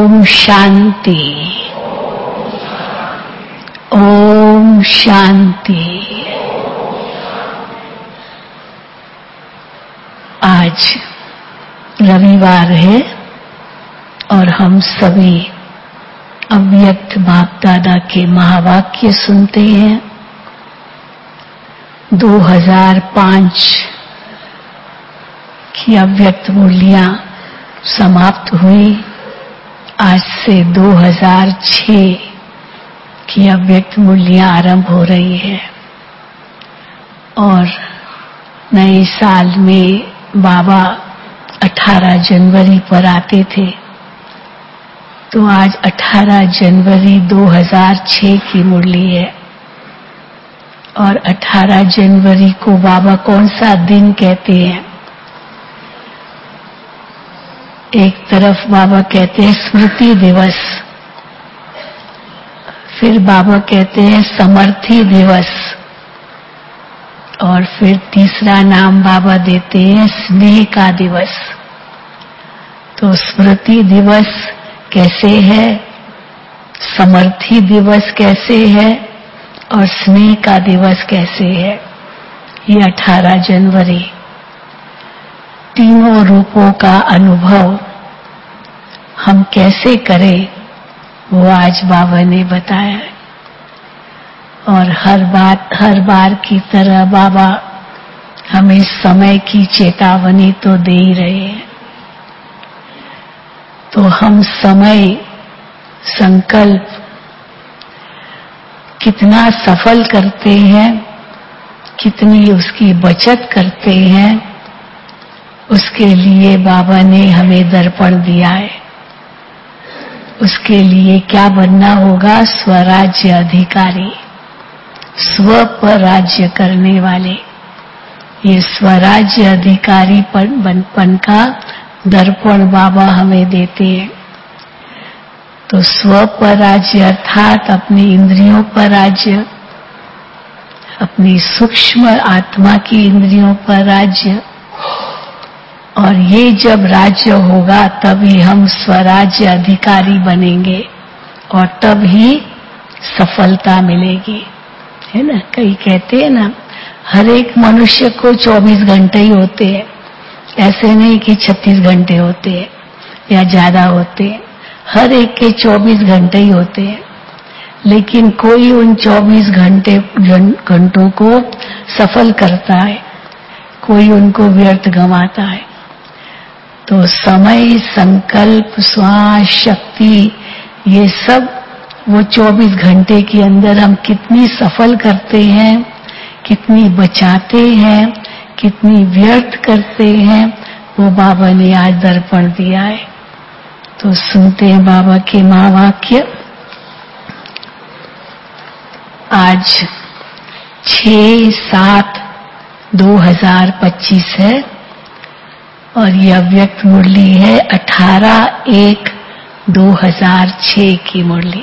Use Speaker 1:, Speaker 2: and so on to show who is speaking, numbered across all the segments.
Speaker 1: ओम शांति, ओम शांति। आज रविवार है और हम सभी अव्यक्त बाप दादा के महावाक्य सुनते हैं। 2005 की अव्यक्त मूर्तियां समाप्त हुई। आज से 2006 की अव्यक्त मूर्तियां आरंभ हो रही है और नए साल में बाबा 18 जनवरी पर आते थे, तो आज 18 जनवरी 2006 की मुरली है। और 18 जनवरी को बाबा कौन सा दिन कहते हैं? एक तरफ बाबा कहते हैं स्मृति दिवस, फिर बाबा कहते हैं समर्थी दिवस, और फिर तीसरा नाम बाबा देते हैं स्नेह का दिवस। तो स्मृति दिवस कैसे है, समर्थी दिवस कैसे है और स्नेह का दिवस कैसे है? ये 18 जनवरी तीनों रूपों का अनुभव हम कैसे करें, वो आज बाबा ने बताया है। और हर बार की तरह बाबा हमें समय की चेतावनी तो दे ही रहे हैं। तो हम समय संकल्प कितना सफल करते हैं, कितनी उसकी बचत करते हैं, उसके लिए बाबा ने हमें दर्पण दिया है। उसके लिए क्या बनना होगा? स्वराज्य अधिकारी, स्व पर राज्य करने वाले। ये स्वराज्य अधिकारी पन का दर्पण बाबा हमें देते हैं। तो स्व पर राज्य अर्थात अपनी इंद्रियों पर राज्य, अपनी सूक्ष्म आत्मा की इंद्रियों पर राज्य। और ये जब राज्य होगा तभी हम स्वराज्य अधिकारी बनेंगे और तब ही सफलता मिलेगी, है ना। कई कहते हैं ना, हर एक मनुष्य को 24 घंटे ही होते हैं, ऐसे नहीं कि 36 घंटे होते हैं या ज्यादा होते हैं। हर एक के 24 घंटे ही होते हैं, लेकिन कोई उन 24 घंटों को सफल करता है, कोई उनको व्यर्थ गंवाता है। तो समय, संकल्प, श्वास, शक्ति, ये सब वो 24 घंटे के अंदर हम कितनी सफल करते हैं, कितनी बचाते हैं, कितनी व्यर्थ करते हैं, वो बाबा ने आज दर्पण दिया है। तो सुनते हैं बाबा के महावाक्य। आज 6/7/2025 है और ये अव्यक्त मुरली है 18/1/2006 की मुरली।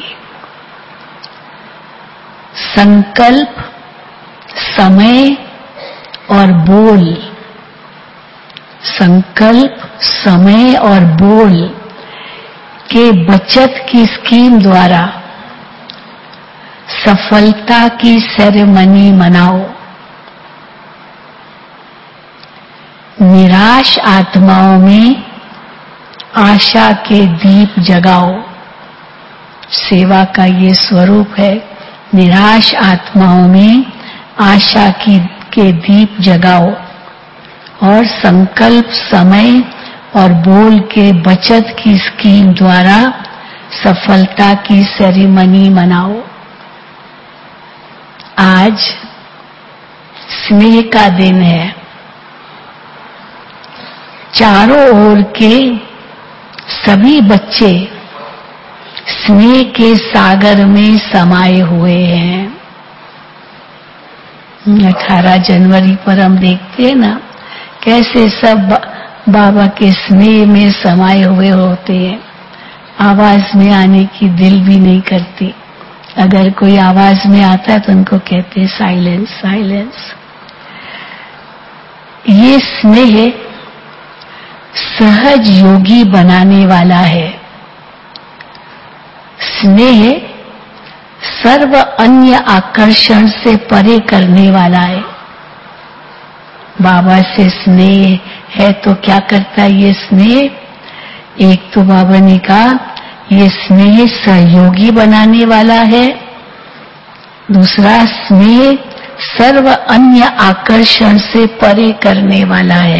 Speaker 1: संकल्प, समय और बोल, संकल्प, समय और बोल के बचत की स्कीम द्वारा सफलता की सेरेमनी मनाओ। निराश आत्माओं में आशा के दीप जगाओ। सेवा का ये स्वरूप है, निराश आत्माओं में आशा के दीप जगाओ। और संकल्प, समय और बोल के बचत की स्कीम द्वारा सफलता की सेरेमनी मनाओ। आज स्नेह का दिन है। चारों ओर के सभी बच्चे स्नेह के सागर में समाये हुए हैं। 18 जनवरी पर हम देखते हैं ना, कैसे सब बाबा के स्नेह में समाये हुए होते हैं। आवाज में आने की दिल भी नहीं करती। अगर कोई आवाज में आता है तो उनको कहते हैं साइलेंस, साइलेंस। ये स्नेह सहज योगी बनाने वाला है। स्नेह सर्व अन्य आकर्षण से परे करने वाला है। बाबा से स्नेह है तो क्या करता है ये स्नेह? एक तो बाबा ने कहा ये स्नेह सहयोगी बनाने वाला है, दूसरा स्नेह सर्व अन्य आकर्षण से परे करने वाला है।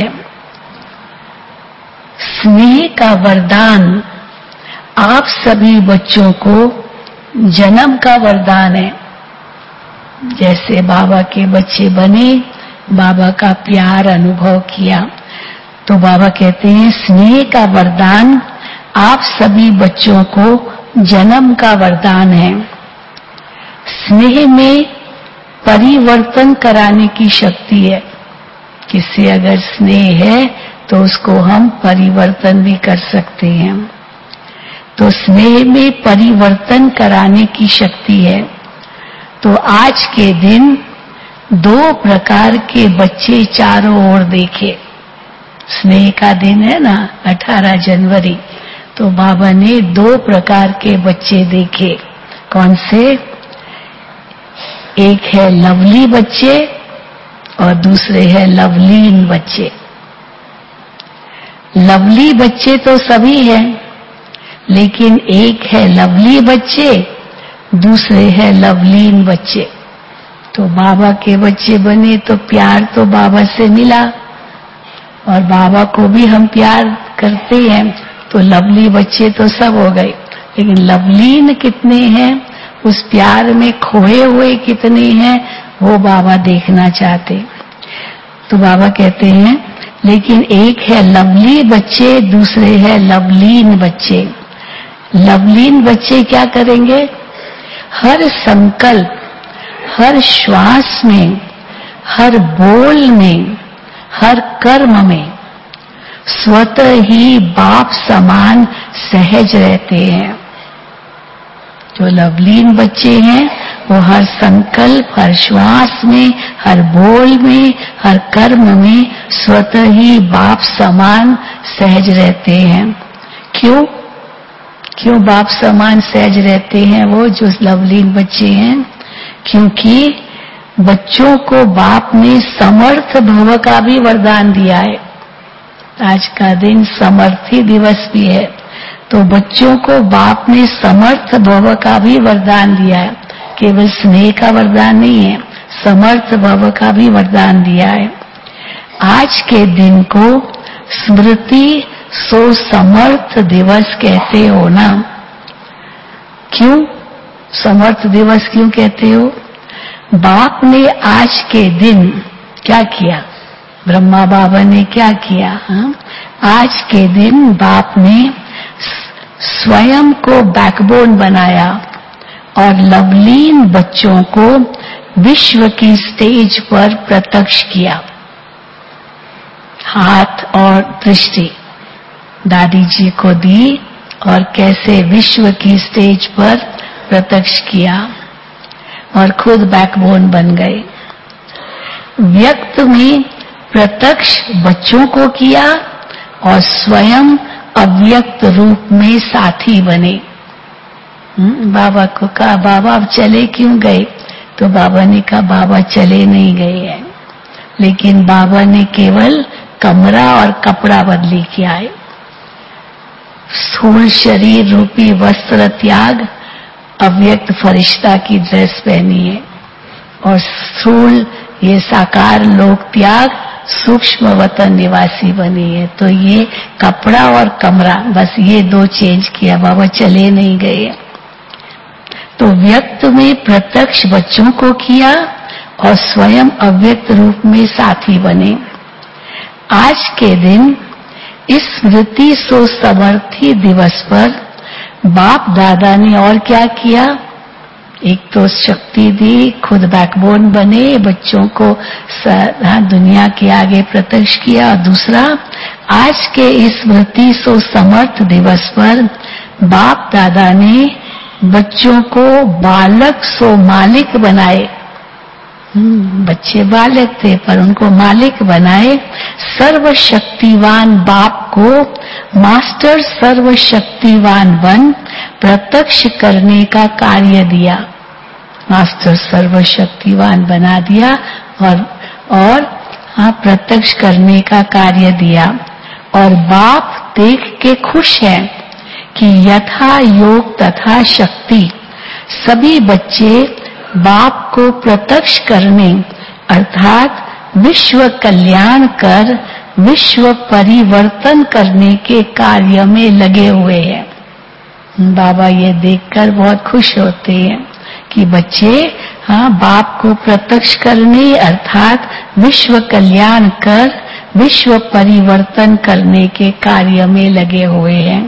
Speaker 1: स्नेह का वरदान आप सभी बच्चों को जन्म का वरदान है। जैसे बाबा के बच्चे बने, बाबा का प्यार अनुभव किया, तो बाबा कहते हैं स्नेह का वरदान आप सभी बच्चों को जन्म का वरदान है। स्नेह में परिवर्तन कराने की शक्ति है। किसी अगर स्नेह है तो उसको हम परिवर्तन भी कर सकते हैं। तो स्नेह में परिवर्तन कराने की शक्ति है। तो आज के दिन 2 प्रकार के बच्चे चारों ओर देखे। स्नेह का दिन है ना, 18 जनवरी, तो बाबा ने 2 प्रकार के बच्चे देखे। कौन से? एक है लवली बच्चे और दूसरे है लवलीन बच्चे। लवली बच्चे तो सभी हैं, लेकिन एक है लवली बच्चे, दूसरे है लवलीन बच्चे। तो बाबा के बच्चे बने तो प्यार तो बाबा से मिला और बाबा को भी हम प्यार करते हैं, तो लवली बच्चे तो सब हो गए, लेकिन लवलीन कितने हैं, उस प्यार में खोए हुए कितने हैं, वो बाबा देखना चाहते। तो बाबा कहते हैं लेकिन एक है लवली बच्चे, दूसरे है लवलीन बच्चे। लवलीन बच्चे क्या करेंगे? हर संकल्प, हर श्वास में, हर बोल में, हर कर्म में स्वतः ही बाप समान सहज रहते हैं। जो लवलीन बच्चे हैं वो हर संकल्प, हर श्वास में, हर बोल में, हर कर्म में स्वतः ही बाप समान सहज रहते हैं। क्यों? क्यों बाप समान सहज रहते हैं वो जो लवलीन बच्चे हैं? क्योंकि बच्चों को बाप ने समर्थ भव का भी वरदान दिया है। आज का दिन समर्थी दिवस भी है, तो बच्चों को बाप ने समर्थ भव का भी वरदान दिया है। केवल स्नेह का वरदान नहीं है, समर्थ भव का भी वरदान दिया है। आज के दिन को स्मृति सो समर्थ दिवस कहते हो ना? क्यों समर्थ दिवस क्यों कहते हो? बाप ने आज के दिन क्या किया? ब्रह्मा बाबा ने क्या किया? आज के दिन बाप ने स्वयं को बैकबोन बनाया और लवलीन बच्चों को विश्व की स्टेज पर प्रत्यक्ष किया। हाथ और दृष्टि दादी जी को दी और कैसे विश्व की स्टेज पर प्रत्यक्ष किया और खुद बैकबोन बन गए। व्यक्त में प्रत्यक्ष बच्चों को किया और स्वयं अव्यक्त रूप में साथी बने। बाबा को कहा बाबा अब चले क्यों गए? तो बाबा ने कहा बाबा चले नहीं गए हैं, लेकिन बाबा ने केवल कमरा और कपड़ा बदली किया है। स्थूल शरीर रूपी वस्त्र त्याग अव्यक्त फरिश्ता की ड्रेस पहनी है और स्थूल ये साकार लोक त्याग सूक्ष्म वतन निवासी बनी है। तो ये कपड़ा और कमरा बस ये 2 चेंज किया, बाबा चले नहीं गए। तो व्यक्त में प्रत्यक्ष बच्चों को किया और स्वयं अव्यक्त रूप में साथी बने। आज के दिन इस स्मृति सो समर्थी दिवस पर बाप दादा ने और क्या किया? एक तो शक्ति दी, खुद बैकबोन बने, बच्चों को दुनिया के आगे प्रत्यक्ष किया। और दूसरा, आज के इस स्मृति सो समर्थ दिवस पर बाप दादा ने बच्चों को बालक सो मालिक बनाए। बच्चे बालक थे पर उनको मालिक बनाए। सर्वशक्तिवान बाप को मास्टर सर्वशक्तिवान बन प्रत्यक्ष करने का कार्य दिया। मास्टर सर्वशक्तिवान बना दिया और प्रत्यक्ष करने का कार्य दिया। और बाप देख के खुश है कि यथा योग तथा शक्ति सभी बच्चे बाप को प्रत्यक्ष करने अर्थात विश्व कल्याण कर विश्व परिवर्तन करने के कार्य में लगे हुए हैं। बाबा ये देखकर बहुत खुश होते हैं कि बच्चे बाप को प्रत्यक्ष करने अर्थात विश्व कल्याण कर विश्व परिवर्तन करने के कार्य में लगे हुए हैं।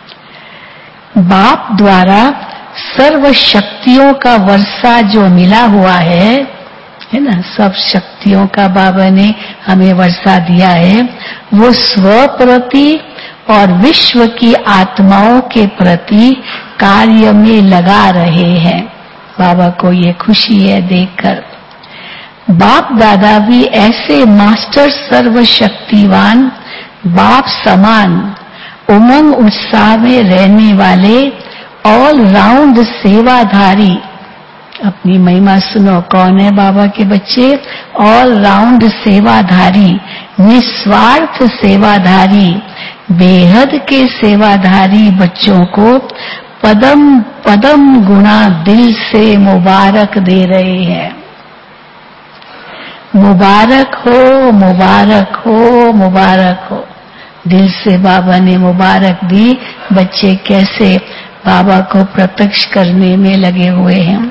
Speaker 1: बाप द्वारा सर्व शक्तियों का वर्षा जो मिला हुआ है ना, सब शक्तियों का बाबा ने हमें वर्षा दिया है, वो स्व प्रति और विश्व की आत्माओं के प्रति कार्य में लगा रहे हैं। बाबा को ये खुशी है देखकर। बाप दादा भी ऐसे मास्टर सर्वशक्तिवान बाप समान उमंग उत्साह में रहने वाले ऑल राउंड सेवाधारी, अपनी महिमा सुनो, कौन है बाबा के बच्चे? ऑल राउंड सेवाधारी, निस्वार्थ सेवाधारी, बेहद के सेवाधारी बच्चों को पदम पदम गुना दिल से मुबारक दे रहे हैं। मुबारक हो, मुबारक हो, मुबारक हो। दिल से बाबा ने मुबारक दी। बच्चे कैसे बाबा को प्रत्यक्ष करने में लगे हुए हैं।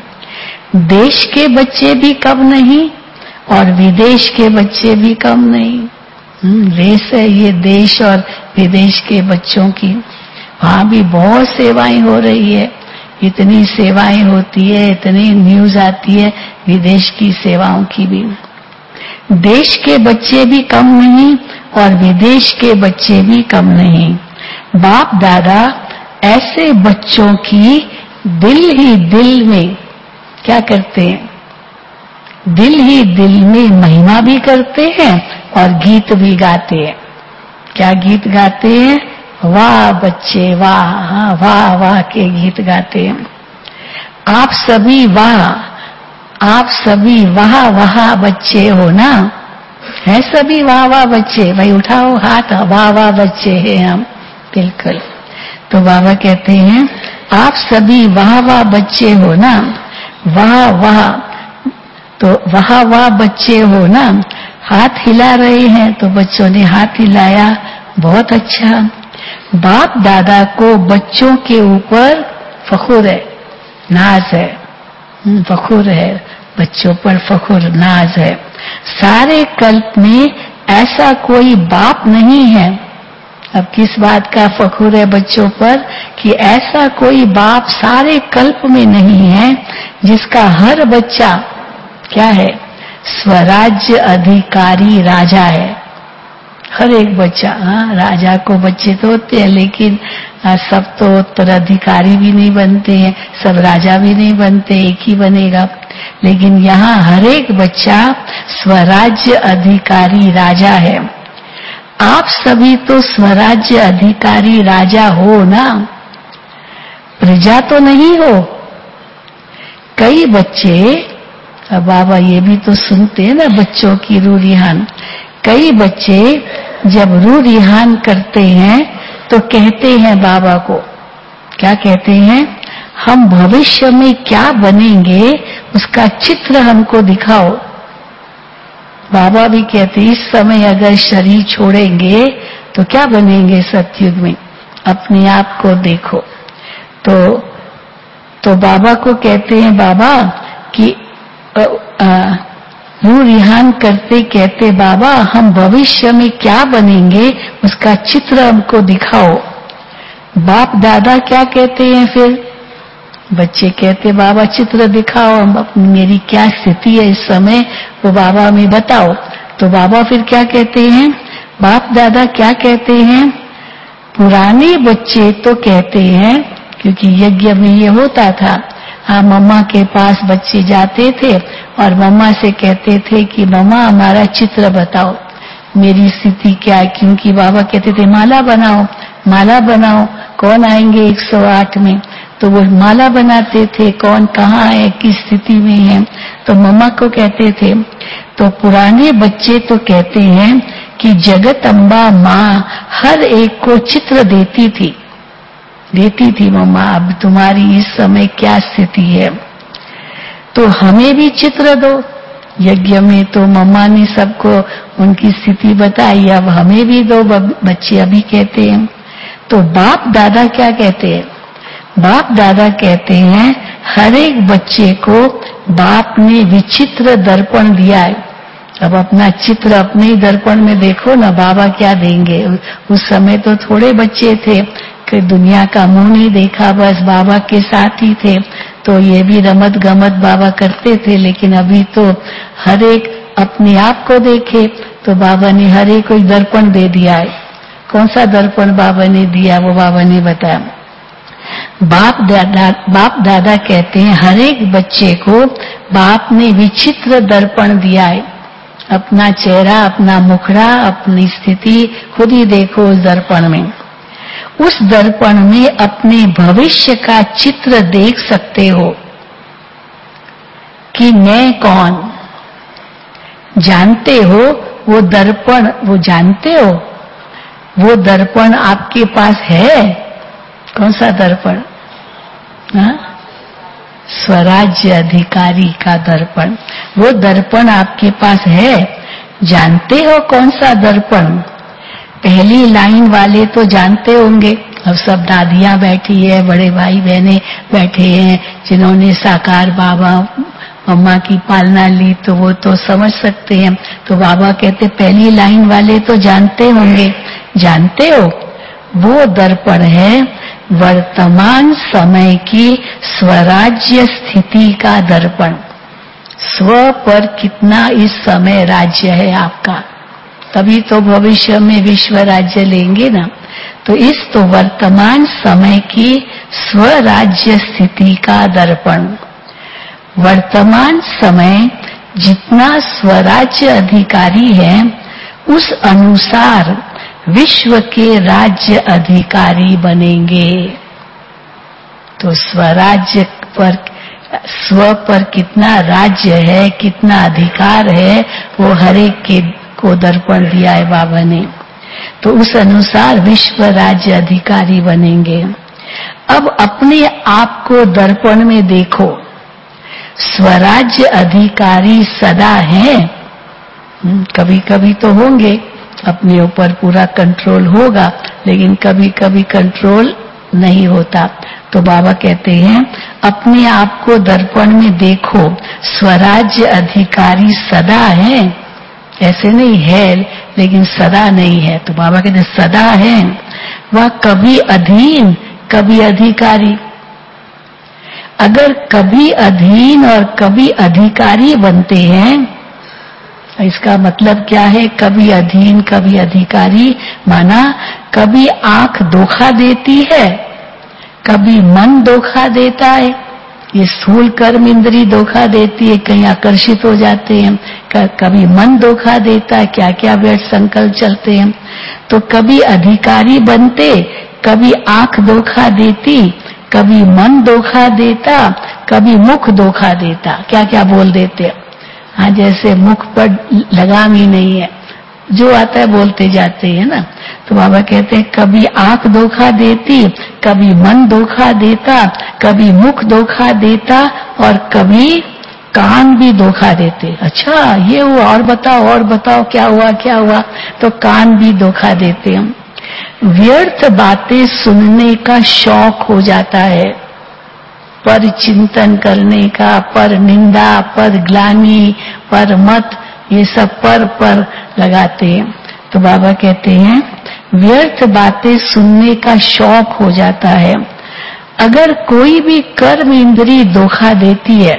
Speaker 1: देश के बच्चे भी कम नहीं और विदेश के बच्चे भी कम नहीं। रेस है ये देश और विदेश के बच्चों की। वहां भी बहुत सेवाएं हो रही है, इतनी सेवाएं होती है, इतनी न्यूज आती है विदेश की सेवाओं की भी। देश के बच्चे भी कम नहीं और विदेश के बच्चे भी कम नहीं। बाप दादा ऐसे बच्चों की दिल ही दिल में क्या करते हैं? दिल ही दिल में महिमा भी करते हैं और गीत भी गाते हैं। क्या गीत गाते हैं? वाह बच्चे वाह, हाँ वाह वाह के गीत गाते हैं। आप सभी वाह, आप सभी वाह वाह बच्चे हो ना? है सभी वाह वाह बच्चे? भाई उठाओ हाथ, वाह वाह बच्चे हैं हम, बिल्कुल। तो बाबा कहते हैं आप सभी वाह वाह बच्चे हो ना? वाह वाह, तो वाह वाह बच्चे हो ना? हाथ हिला रहे हैं तो बच्चों ने हाथ हिलाया, बहुत अच्छा। बाप दादा को बच्चों के ऊपर फखुर है, नाज है, फखुर है, बच्चों पर फखुर नाज है। सारे कल्प में ऐसा कोई बाप नहीं है। अब किस बात का फखुर है बच्चों पर? कि ऐसा कोई बाप सारे कल्प में नहीं है जिसका हर बच्चा क्या है? स्वराज्य अधिकारी राजा है। हर एक बच्चा, राजा को बच्चे तो होते हैं लेकिन सब तो उत्तराधिकारी भी नहीं बनते हैं, सब राजा भी नहीं बनते, एक ही बनेगा। लेकिन यहाँ हर एक बच्चा स्वराज्य अधिकारी राजा है। आप सभी तो स्वराज्य अधिकारी राजा हो ना? प्रजा तो नहीं हो। कई बच्चे, बाबा ये भी तो सुनते हैं ना बच्चों की रूरिहान। कई बच्चे जब रूरिहान करते हैं तो कहते हैं बाबा को, क्या कहते हैं? हम भविष्य में क्या बनेंगे उसका चित्र हमको दिखाओ। बाबा भी कहते इस समय अगर शरीर छोड़ेंगे तो क्या बनेंगे सतयुग में, अपने आप को देखो। तो बाबा को कहते हैं बाबा कि रूरिहान करते कहते बाबा हम भविष्य में क्या बनेंगे उसका चित्र हमको दिखाओ। बाप दादा क्या कहते हैं फिर? बच्चे कहते बाबा चित्र दिखाओ, हम मेरी क्या स्थिति है इस समय वो बाबा में बताओ। तो बाबा फिर क्या कहते हैं? बाप दादा क्या कहते हैं? पुराने बच्चे तो कहते हैं, क्योंकि यज्ञ में ये होता था, मम्मा के पास बच्चे जाते थे और मम्मा से कहते थे कि मम्मा हमारा चित्र बताओ, मेरी स्थिति क्या है। क्योंकि बाबा कहते थे माला बनाओ, माला बनाओ, कौन आएंगे 108 में। तो वो माला बनाते थे, कौन कहाँ है, किस स्थिति में है, तो मम्मा को कहते थे। तो पुराने बच्चे तो कहते हैं कि जगत अम्बा माँ हर एक को चित्र देती थी मम्मा, अब तुम्हारी इस समय क्या स्थिति है तो हमें भी चित्र दो। यज्ञ में तो मम्मा ने सबको उनकी स्थिति बताई, अब हमें भी दो, बच्चे अभी कहते हैं। तो बाप दादा क्या कहते हैं? बाप दादा कहते हैं हर एक बच्चे को बाप ने विचित्र दर्पण दिया है। अब अपना चित्र अपने ही दर्पण में देखो ना, बाबा क्या देंगे। उस समय तो थोड़े बच्चे थे कि दुनिया का मुंह नहीं देखा, बस बाबा के साथ ही थे, तो ये भी रमत गमत बाबा करते थे। लेकिन अभी तो हर एक अपने आप को देखे, तो बाबा ने हर एक को दर्पण दे दिया है। कौन सा दर्पण बाबा ने दिया वो बाबा ने बताया। बाप दादा कहते हैं हर एक बच्चे को बाप ने विचित्र दर्पण दिया है। अपना चेहरा, अपना मुखड़ा, अपनी स्थिति खुद ही देखो उस दर्पण में। उस दर्पण में अपने भविष्य का चित्र देख सकते हो कि मैं कौन। जानते हो वो दर्पण, वो जानते हो वो दर्पण आपके पास है। कौन सा दर्पण? स्वराज्य अधिकारी का दर्पण। वो दर्पण आपके पास है। जानते हो कौन सा दर्पण? पहली लाइन वाले तो जानते होंगे। अब सब दादियां बैठी है, बड़े भाई बहने बैठे हैं, जिन्होंने साकार बाबा मम्मा की पालना ली, तो वो तो समझ सकते हैं। तो बाबा कहते पहली लाइन वाले तो जानते होंगे। जानते हो वो दर्पण है वर्तमान समय की स्वराज्य स्थिति का दर्पण। स्व पर कितना इस समय राज्य है आपका, तभी तो भविष्य में विश्व राज्य लेंगे ना। तो इस तो वर्तमान समय की स्वराज्य स्थिति का दर्पण। वर्तमान समय जितना स्वराज्य अधिकारी है उस अनुसार विश्व के राज्य अधिकारी बनेंगे। तो स्वराज्य पर, स्व पर कितना राज्य है, कितना अधिकार है, वो हर एक के को दर्पण दिया है बाबा ने। तो उस अनुसार विश्व राज्य अधिकारी बनेंगे। अब अपने आप को दर्पण में देखो। स्वराज्य अधिकारी सदा हैं, कभी कभी तो होंगे, अपने ऊपर पूरा कंट्रोल होगा, लेकिन कभी कभी कंट्रोल नहीं होता। तो बाबा कहते हैं अपने आप को दर्पण में देखो। स्वराज्य अधिकारी सदा है, ऐसे नहीं है लेकिन सदा नहीं है। तो बाबा कहते सदा है। वह कभी अधीन कभी अधिकारी। अगर कभी अधीन और कभी अधिकारी बनते हैं, इसका मतलब क्या है? कभी अधीन कभी अधिकारी, माना कभी आंख धोखा देती है, कभी मन धोखा देता है। ये स्थूल कर्म इंद्री धोखा देती है, कहीं आकर्षित हो जाते हैं, कभी मन धोखा देता है, क्या क्या व्यर्थ संकल्प चलते हैं। तो कभी अधिकारी बनते, कभी आंख धोखा देती, कभी मन धोखा देता, कभी मुख धोखा देता, क्या क्या बोल देते। हाँ, जैसे मुख पर लगाम ही नहीं है, जो आता है बोलते जाते हैं ना। तो बाबा कहते हैं कभी आंख धोखा देती, कभी मन धोखा देता, कभी मुख धोखा देता और कभी कान भी धोखा देते। अच्छा ये हुआ, और बताओ क्या हुआ। तो कान भी धोखा देते हम। व्यर्थ बातें सुनने का शौक हो जाता है, पर चिंतन करने का, पर निंदा, पर ग्लानि, पर मत, ये सब पर लगाते हैं। तो बाबा कहते हैं व्यर्थ बातें सुनने का शौक हो जाता है। अगर कोई भी कर्म इंद्री धोखा देती है,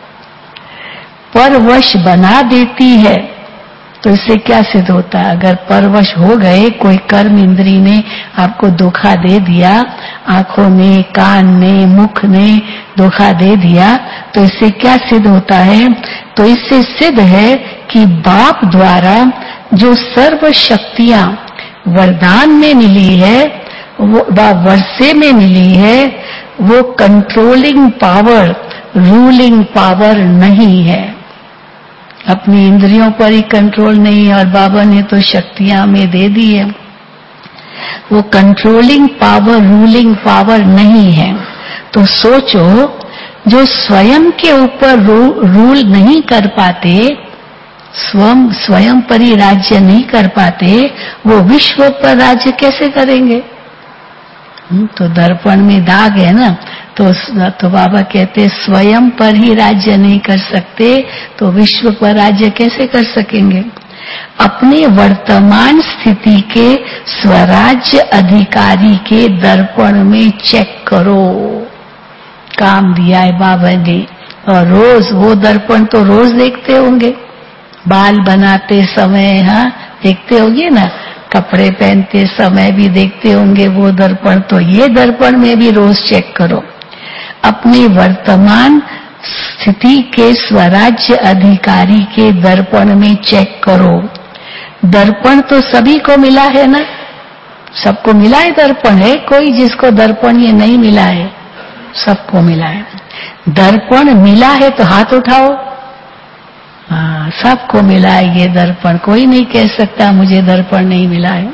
Speaker 1: परवश बना देती है, तो इससे क्या सिद्ध होता है? अगर परवश हो गए, कोई कर्म इंद्री ने आपको धोखा दे दिया, आंखों ने, कान ने, मुख ने धोखा दे दिया, तो इससे क्या सिद्ध होता है? तो इससे सिद्ध है कि बाप द्वारा जो सर्व शक्तियां वरदान में मिली है, वो वर्षे में मिली है, वो कंट्रोलिंग पावर, रूलिंग पावर नहीं है। अपनी इंद्रियों पर ही कंट्रोल नहीं है और बाबा ने तो शक्तियां हमें दे दी है। वो कंट्रोलिंग पावर, रूलिंग पावर नहीं है। तो सोचो, जो स्वयं के ऊपर रूल नहीं कर पाते, स्वयं पर ही राज्य नहीं कर पाते, वो विश्व पर राज्य कैसे करेंगे? तो दर्पण में दाग है ना, तो बाबा कहते स्वयं पर ही राज्य नहीं कर सकते तो विश्व पर राज्य कैसे कर सकेंगे? अपने वर्तमान स्थिति के स्वराज्य अधिकारी के दर्पण में चेक करो। काम दिया है बाबा ने, और रोज वो दर्पण तो रोज देखते होंगे, बाल बनाते समय, हाँ देखते होंगे ना, कपड़े पहनते समय भी देखते होंगे वो दर्पण। तो ये दर्पण में भी रोज चेक करो। अपने वर्तमान स्थिति के स्वराज्य अधिकारी के दर्पण में चेक करो। दर्पण तो सभी को मिला है ना, सबको मिला है दर्पण। है कोई जिसको दर्पण ये नहीं मिला है? सबको मिला है। दर्पण मिला है तो हाथ उठाओ। हाँ, सबको मिला है ये दर्पण, कोई नहीं कह सकता मुझे दर्पण नहीं मिला है।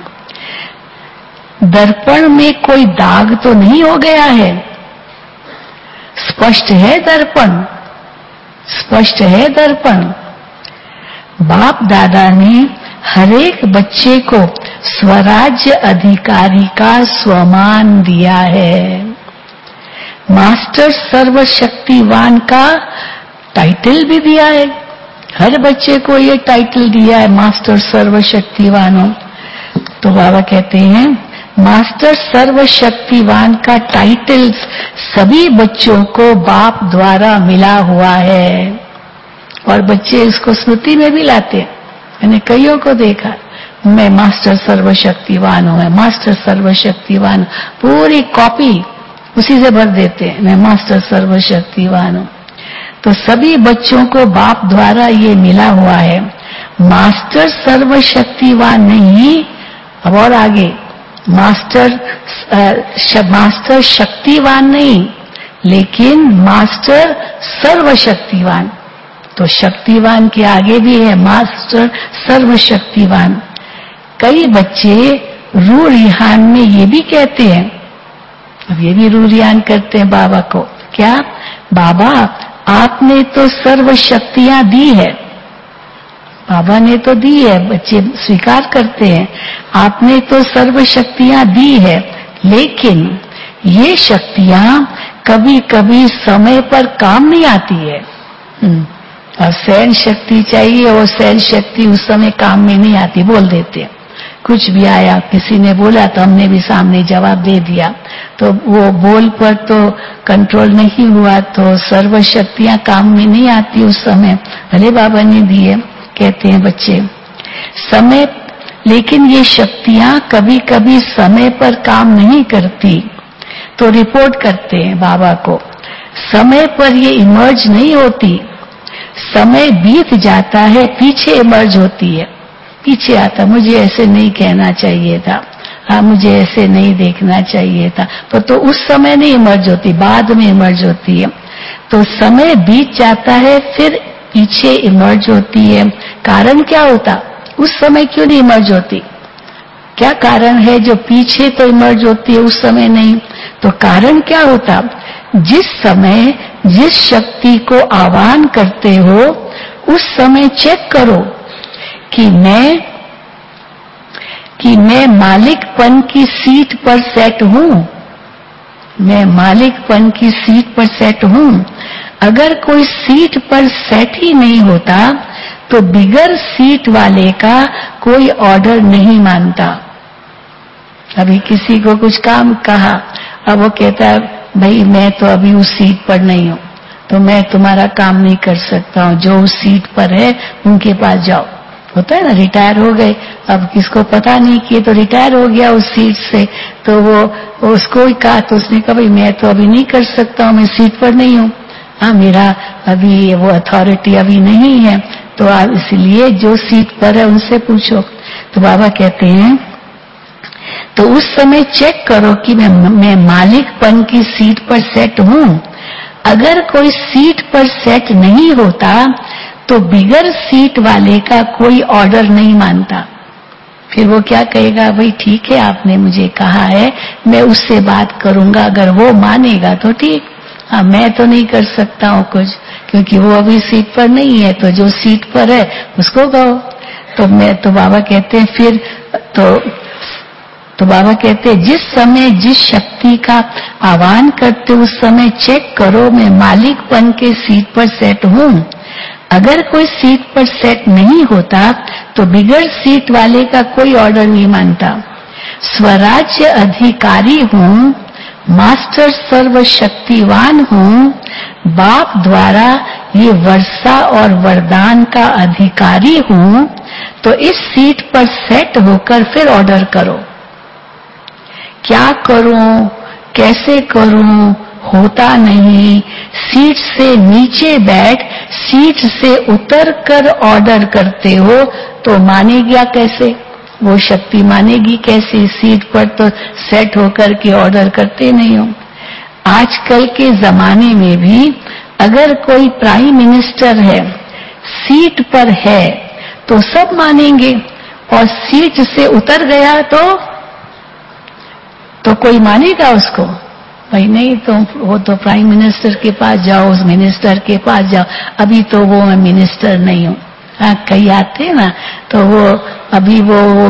Speaker 1: दर्पण में कोई दाग तो नहीं हो गया है, स्पष्ट है दर्पण, स्पष्ट है दर्पण। बाप दादा ने हरेक बच्चे को स्वराज्य अधिकारी का स्वमान दिया है। मास्टर सर्वशक्तिवान का टाइटल भी दिया है। हर बच्चे को ये टाइटल दिया है, मास्टर सर्वशक्तिवान हो। तो बाबा कहते हैं मास्टर सर्वशक्तिवान का टाइटल सभी बच्चों को बाप द्वारा मिला हुआ है, और बच्चे इसको स्मृति में भी लाते हैं। मैंने कईयों को देखा, मैं मास्टर सर्वशक्तिवान हूं, मैं मास्टर सर्वशक्तिवान, पूरी कॉपी उसी से भर देते हैं, मैं मास्टर सर्वशक्तिवान हूं। तो सभी बच्चों को बाप द्वारा ये मिला हुआ है। मास्टर सर्वशक्तिवान नहीं, अब और आगे, मास्टर शक्तिवान नहीं, लेकिन मास्टर सर्वशक्तिवान। तो शक्तिवान के आगे भी है मास्टर सर्वशक्तिवान। कई बच्चे रूढ़ियान में ये भी कहते हैं, अब ये भी रूढ़ियान करते हैं बाबा को, क्या बाबा आपने तो सर्व शक्तियां दी है, बाबा ने तो दी है, बच्चे स्वीकार करते हैं, आपने तो सर्व शक्तियां दी है, लेकिन ये शक्तियां कभी कभी समय पर काम नहीं आती है। और सहन शक्ति चाहिए, और सहन शक्ति उस समय काम में नहीं आती, बोल देते हैं। कुछ भी आया, किसी ने बोला तो हमने भी सामने जवाब दे दिया, तो वो बोल पर तो कंट्रोल नहीं हुआ, तो सर्व शक्तियां काम में नहीं आती उस समय, भले बाबा ने दिए। कहते हैं बच्चे समय, लेकिन ये शक्तियां कभी कभी समय पर काम नहीं करती, तो रिपोर्ट करते हैं बाबा को, समय पर ये इमर्ज नहीं होती, समय बीत जाता है, पीछे इमर्ज होती है, पीछे आता, मुझे ऐसे नहीं कहना चाहिए था, हाँ मुझे ऐसे नहीं देखना चाहिए था, पर तो उस समय नहीं इमर्ज होती, बाद में इमर्ज होती है। तो समय बीत जाता है, फिर पीछे इमर्ज होती है। कारण क्या होता, उस समय क्यों नहीं इमर्ज होती? क्या कारण है जो पीछे तो इमर्ज होती है, उस समय नहीं? तो कारण क्या होता, जिस समय जिस शक्ति को आह्वान करते हो उस समय चेक करो कि मैं मालिकपन की सीट पर सेट हूं, मैं मालिकपन की सीट पर सेट हूं। अगर कोई सीट पर सेट ही नहीं होता तो बिगर सीट वाले का कोई ऑर्डर नहीं मानता। अभी किसी को कुछ काम कहा, अब वो कहता है भाई मैं तो अभी उस सीट पर नहीं हूं, तो मैं तुम्हारा काम नहीं कर सकता हूं, जो उस सीट पर है उनके पास जाओ। होता है ना, रिटायर हो गए, अब किसको पता नहीं किए तो रिटायर हो गया उस सीट से, तो वो उसको ही कहा, तो उसने कहा भाई मैं तो अभी नहीं कर सकता हूं, मैं सीट पर नहीं हूं, हाँ मेरा अभी वो अथॉरिटी अभी नहीं है, तो आप इसलिए जो सीट पर है उनसे पूछो। तो बाबा कहते हैं तो उस समय चेक करो कि मैं मालिकपन की सीट पर सेट हूं। अगर कोई सीट पर सेट नहीं होता तो बिगर सीट वाले का कोई ऑर्डर नहीं मानता। फिर वो क्या कहेगा, भाई ठीक है आपने मुझे कहा है, मैं उससे बात करूंगा, अगर वो मानेगा तो ठीक, हाँ मैं तो नहीं कर सकता हूँ कुछ, क्योंकि वो अभी सीट पर नहीं है, तो जो सीट पर है उसको कहो। तो बाबा कहते हैं फिर तो बाबा कहते हैं जिस समय जिस शक्ति का आह्वान करते उस समय चेक करो मैं मालिकपन के सीट पर सेट हूं। अगर कोई सीट पर सेट नहीं होता तो बिगड़ सीट वाले का कोई ऑर्डर नहीं मानता। स्वराज्य अधिकारी हूं, मास्टर सर्वशक्तिवान हूं, बाप द्वारा ये वर्षा और वरदान का अधिकारी हूं। तो इस सीट पर सेट होकर फिर ऑर्डर करो। क्या करूं, कैसे करूं, होता नहीं। सीट से नीचे बैठ सीट से उतर कर ऑर्डर करते हो तो मानेगा कैसे, वो शक्ति मानेगी कैसे? सीट पर तो सेट होकर के ऑर्डर करते नहीं हो। आजकल के जमाने में भी अगर कोई प्राइम मिनिस्टर है, सीट पर है तो सब मानेंगे, और सीट से उतर गया तो कोई मानेगा उसको? भाई नहीं, तो वो तो प्राइम मिनिस्टर के पास जाओ, उस मिनिस्टर के पास जाओ, अभी तो वो मैं मिनिस्टर नहीं हूँ। हाँ, कई आते ना, तो वो अभी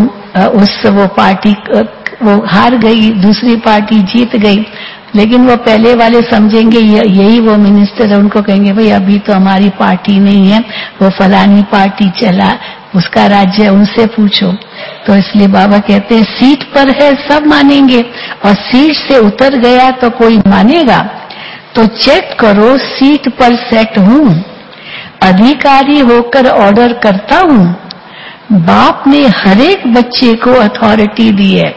Speaker 1: वो पार्टी वो हार गई, दूसरी पार्टी जीत गई, लेकिन वो पहले वाले समझेंगे यही वो मिनिस्टर है, उनको कहेंगे भाई अभी तो हमारी पार्टी नहीं है, वो फलानी पार्टी चला, उसका राज्य है, उनसे पूछो। तो इसलिए बाबा कहते हैं सीट पर है सब मानेंगे, और सीट से उतर गया तो कोई मानेगा। तो चेक करो सीट पर सेट हूं, अधिकारी होकर ऑर्डर करता हूं। बाप ने हर एक बच्चे को अथॉरिटी दी है,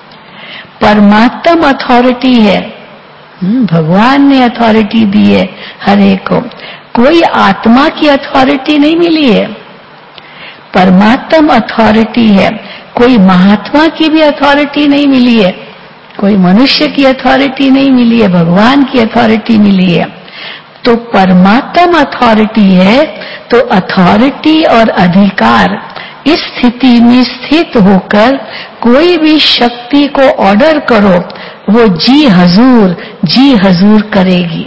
Speaker 1: परमात्मा अथॉरिटी है, भगवान ने अथॉरिटी दी है हर एक को। कोई आत्मा की अथॉरिटी नहीं मिली है, परमात्मा अथॉरिटी है। कोई महात्मा की भी अथॉरिटी नहीं मिली है, कोई मनुष्य की अथॉरिटी नहीं मिली है, भगवान की अथॉरिटी मिली है। तो परमात्मा अथॉरिटी है, तो अथॉरिटी और अधिकार इस स्थिति में स्थित होकर कोई भी शक्ति को ऑर्डर करो, वो जी हजूर करेगी।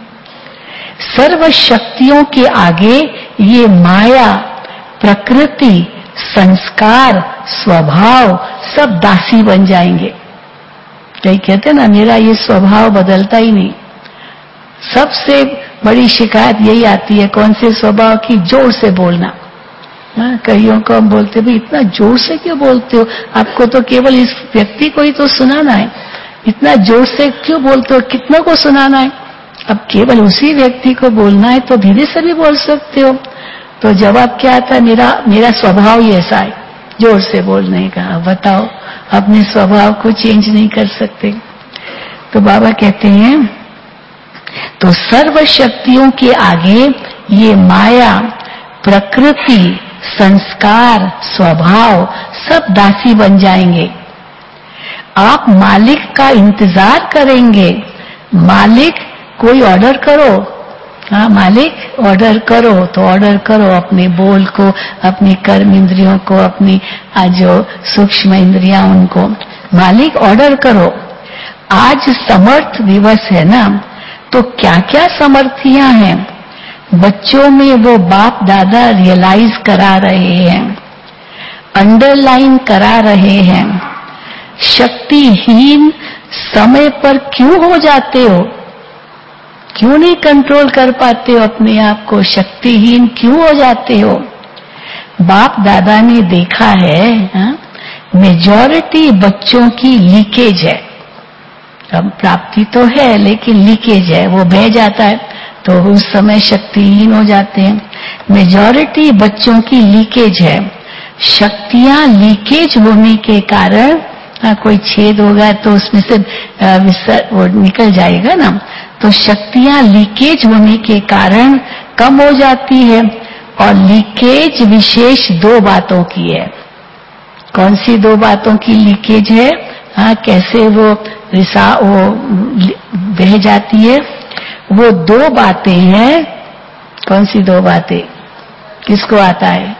Speaker 1: सर्व शक्तियों के आगे ये माया, प्रकृति, संस्कार, स्वभाव सब दासी बन जाएंगे। कई कहते हैं ना मेरा ये स्वभाव बदलता ही नहीं। सबसे बड़ी शिकायत यही आती है, कौन से स्वभाव की? जोर से बोलना। कईयों को हम बोलते भाई इतना जोर से क्यों बोलते हो, आपको तो केवल इस व्यक्ति को ही तो सुनाना है, इतना जोर से क्यों बोलते हो, कितनों को सुनाना है? अब केवल उसी व्यक्ति को बोलना है तो धीरे से भी बोल सकते हो। तो जवाब क्या आता है, मेरा स्वभाव ही ऐसा है जोर से बोलने का। बताओ, अपने स्वभाव को चेंज नहीं कर सकते। तो बाबा कहते हैं तो सर्व शक्तियों के आगे ये माया, प्रकृति, संस्कार, स्वभाव सब दासी बन जाएंगे। आप मालिक का इंतजार करेंगे। मालिक कोई ऑर्डर करो, हाँ मालिक ऑर्डर करो, तो ऑर्डर करो अपने बोल को, अपनी कर्म इंद्रियों को, अपनी जो सूक्ष्म इंद्रियां उनको। मालिक ऑर्डर करो। आज समर्थ दिवस है ना, तो क्या क्या समर्थियां हैं बच्चों में, वो बाप दादा रियलाइज करा रहे हैं, अंडरलाइन करा रहे हैं। शक्तिहीन समय पर क्यों हो जाते हो? क्यों नहीं कंट्रोल कर पाते हो अपने आप को? शक्तिहीन क्यों हो जाते हो? बाप दादा ने देखा है मेजॉरिटी बच्चों की लीकेज है। अब प्राप्ति तो है लेकिन लीकेज है, वो बह जाता है तो उस समय शक्तिहीन हो जाते हैं। मेजॉरिटी बच्चों की लीकेज है। शक्तियां लीकेज होने के कारण कोई छेद होगा तो उसमें से वो निकल जाएगा ना, तो शक्तियां लीकेज होने के कारण कम हो जाती है। और लीकेज विशेष दो बातों की है। कौन सी दो बातों की लीकेज है? हाँ, कैसे वो बह जाती है। वो 2 बातें हैं। कौन सी 2 बातें? किसको आता है?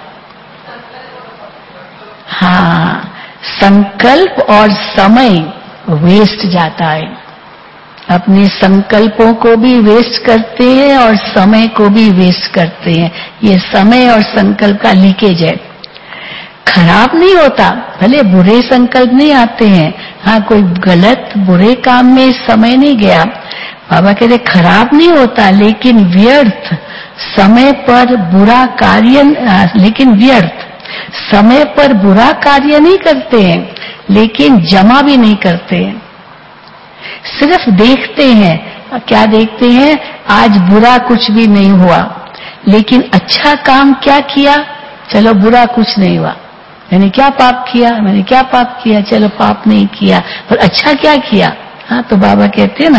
Speaker 1: हाँ, संकल्प और समय वेस्ट जाता है। अपने संकल्पों को भी वेस्ट करते हैं और समय को भी वेस्ट करते हैं। ये समय और संकल्प का लीकेज है। खराब नहीं होता, भले बुरे संकल्प नहीं आते हैं। हाँ, कोई गलत बुरे काम में समय नहीं गया। बाबा कहते खराब नहीं होता, लेकिन व्यर्थ समय पर बुरा कार्य, लेकिन व्यर्थ समय पर बुरा कार्य नहीं करते हैं, लेकिन जमा भी नहीं करते हैं। सिर्फ देखते हैं। क्या देखते हैं? आज बुरा कुछ भी नहीं हुआ, लेकिन अच्छा काम क्या किया? चलो बुरा कुछ नहीं हुआ। मैंने क्या पाप किया? मैंने क्या पाप किया? चलो पाप नहीं किया, पर अच्छा क्या किया? हाँ, तो बाबा कहते हैं ना,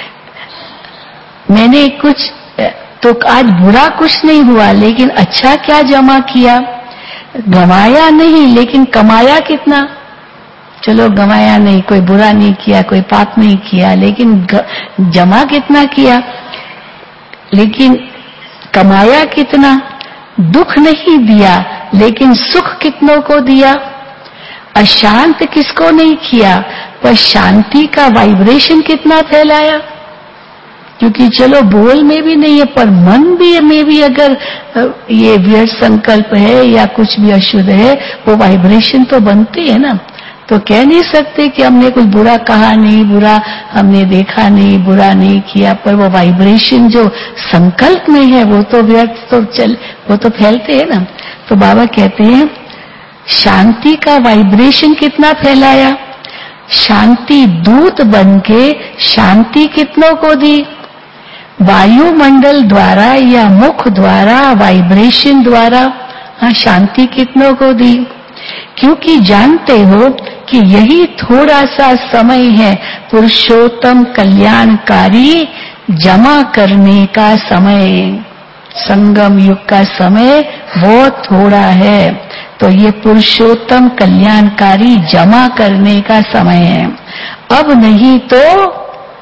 Speaker 1: मैंने कुछ तो आज बुरा कुछ नहीं हुआ, लेकिन अच्छा क्या जमा किया? गंवाया नहीं, लेकिन कमाया कितना? चलो गंवाया नहीं, कोई बुरा नहीं किया, कोई पाप नहीं किया, लेकिन जमा कितना किया? लेकिन कमाया कितना? दुख नहीं दिया, लेकिन सुख कितनों को दिया? अशांत किसको नहीं किया, पर शांति का वाइब्रेशन कितना फैलाया? क्योंकि चलो बोल में भी नहीं है, पर मन भी में भी अगर ये व्यर्थ संकल्प है या कुछ भी अशुद्ध है, वो वाइब्रेशन तो बनती है ना। तो कह नहीं सकते कि हमने कुछ बुरा कहा नहीं, बुरा हमने देखा नहीं, बुरा नहीं किया, पर वो वाइब्रेशन जो संकल्प में है वो तो व्यर्थ तो वो तो फैलते हैं ना। तो बाबा कहते हैं शांति का वाइब्रेशन कितना फैलाया? शांति दूत बनके शांति कितनों को दी? वायुमंडल द्वारा या मुख द्वारा, वाइब्रेशन द्वारा शांति कितनों को दी? क्योंकि जानते हो कि यही थोड़ा सा समय है पुरुषोत्तम कल्याणकारी जमा करने का समय। संगम युग का समय बहुत थोड़ा है, तो ये पुरुषोत्तम कल्याणकारी जमा करने का समय है। अब नहीं तो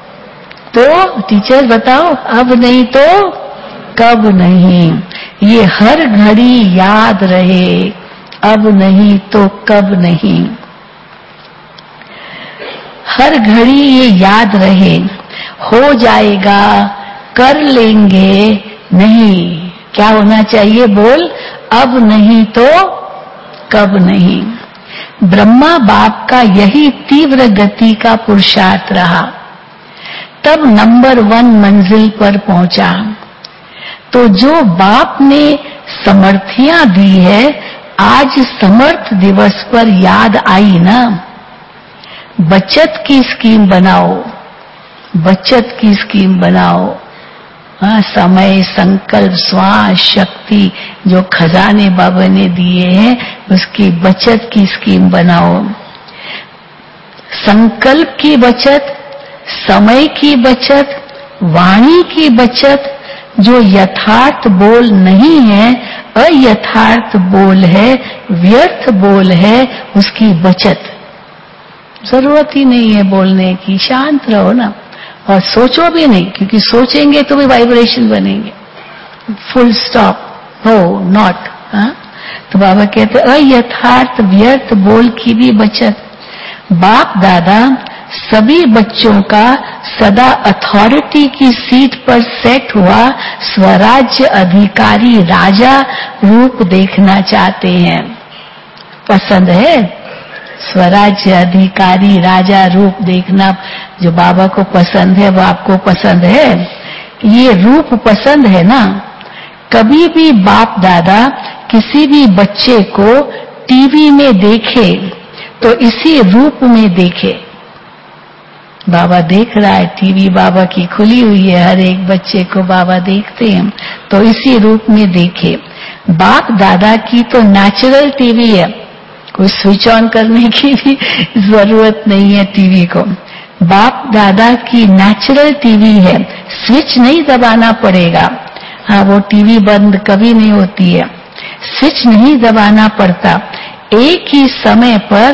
Speaker 1: टीचर बताओ, अब नहीं तो कब नहीं? ये हर घड़ी याद रहे, अब नहीं तो कब नहीं। हर घड़ी ये याद रहे, हो जाएगा, कर लेंगे, नहीं। क्या होना चाहिए? बोल, अब नहीं तो कब नहीं। ब्रह्मा बाप का यही तीव्र गति का पुरुषार्थ रहा, तब नंबर 1 मंजिल पर पहुंचा। तो जो बाप ने समर्थियां दी है, आज समर्थ दिवस पर याद आई ना। बचत की स्कीम बनाओ, बचत की स्कीम बनाओ। हाँ, समय, संकल्प, श्वास, शक्ति जो खजाने बाबा ने दिए हैं, उसकी बचत की स्कीम बनाओ। संकल्प की बचत, समय की बचत, वाणी की बचत। जो यथार्थ बोल नहीं है, अयथार्थ बोल है, व्यर्थ बोल है, उसकी बचत। जरूरत ही नहीं है बोलने की, शांत रहो ना। और सोचो भी नहीं, क्योंकि सोचेंगे तो भी वाइब्रेशन बनेंगे। फुल स्टॉप, हो नॉट। तो बाबा कहते अयथार्थ व्यर्थ बोल की भी बचत। बाप दादा सभी बच्चों का सदा अथॉरिटी की सीट पर सेट हुआ स्वराज्य अधिकारी राजा रूप देखना चाहते हैं। पसंद है स्वराज्य अधिकारी राजा रूप देखना? जो बाबा को पसंद है वो आपको पसंद है? ये रूप पसंद है ना। कभी भी बाप दादा किसी भी बच्चे को टीवी में देखे तो इसी रूप में देखे। बाबा देख रहा है, टीवी बाबा की खुली हुई है, हर एक बच्चे को बाबा देखते हैं, तो इसी रूप में देखे। बाप दादा की तो नेचुरल टीवी है, कोई स्विच ऑन करने की भी जरूरत नहीं है टीवी को। बाप दादा की नेचुरल टीवी है, स्विच नहीं दबाना पड़ेगा। हाँ, वो टीवी बंद कभी नहीं होती है, स्विच नहीं दबाना पड़ता। एक ही समय पर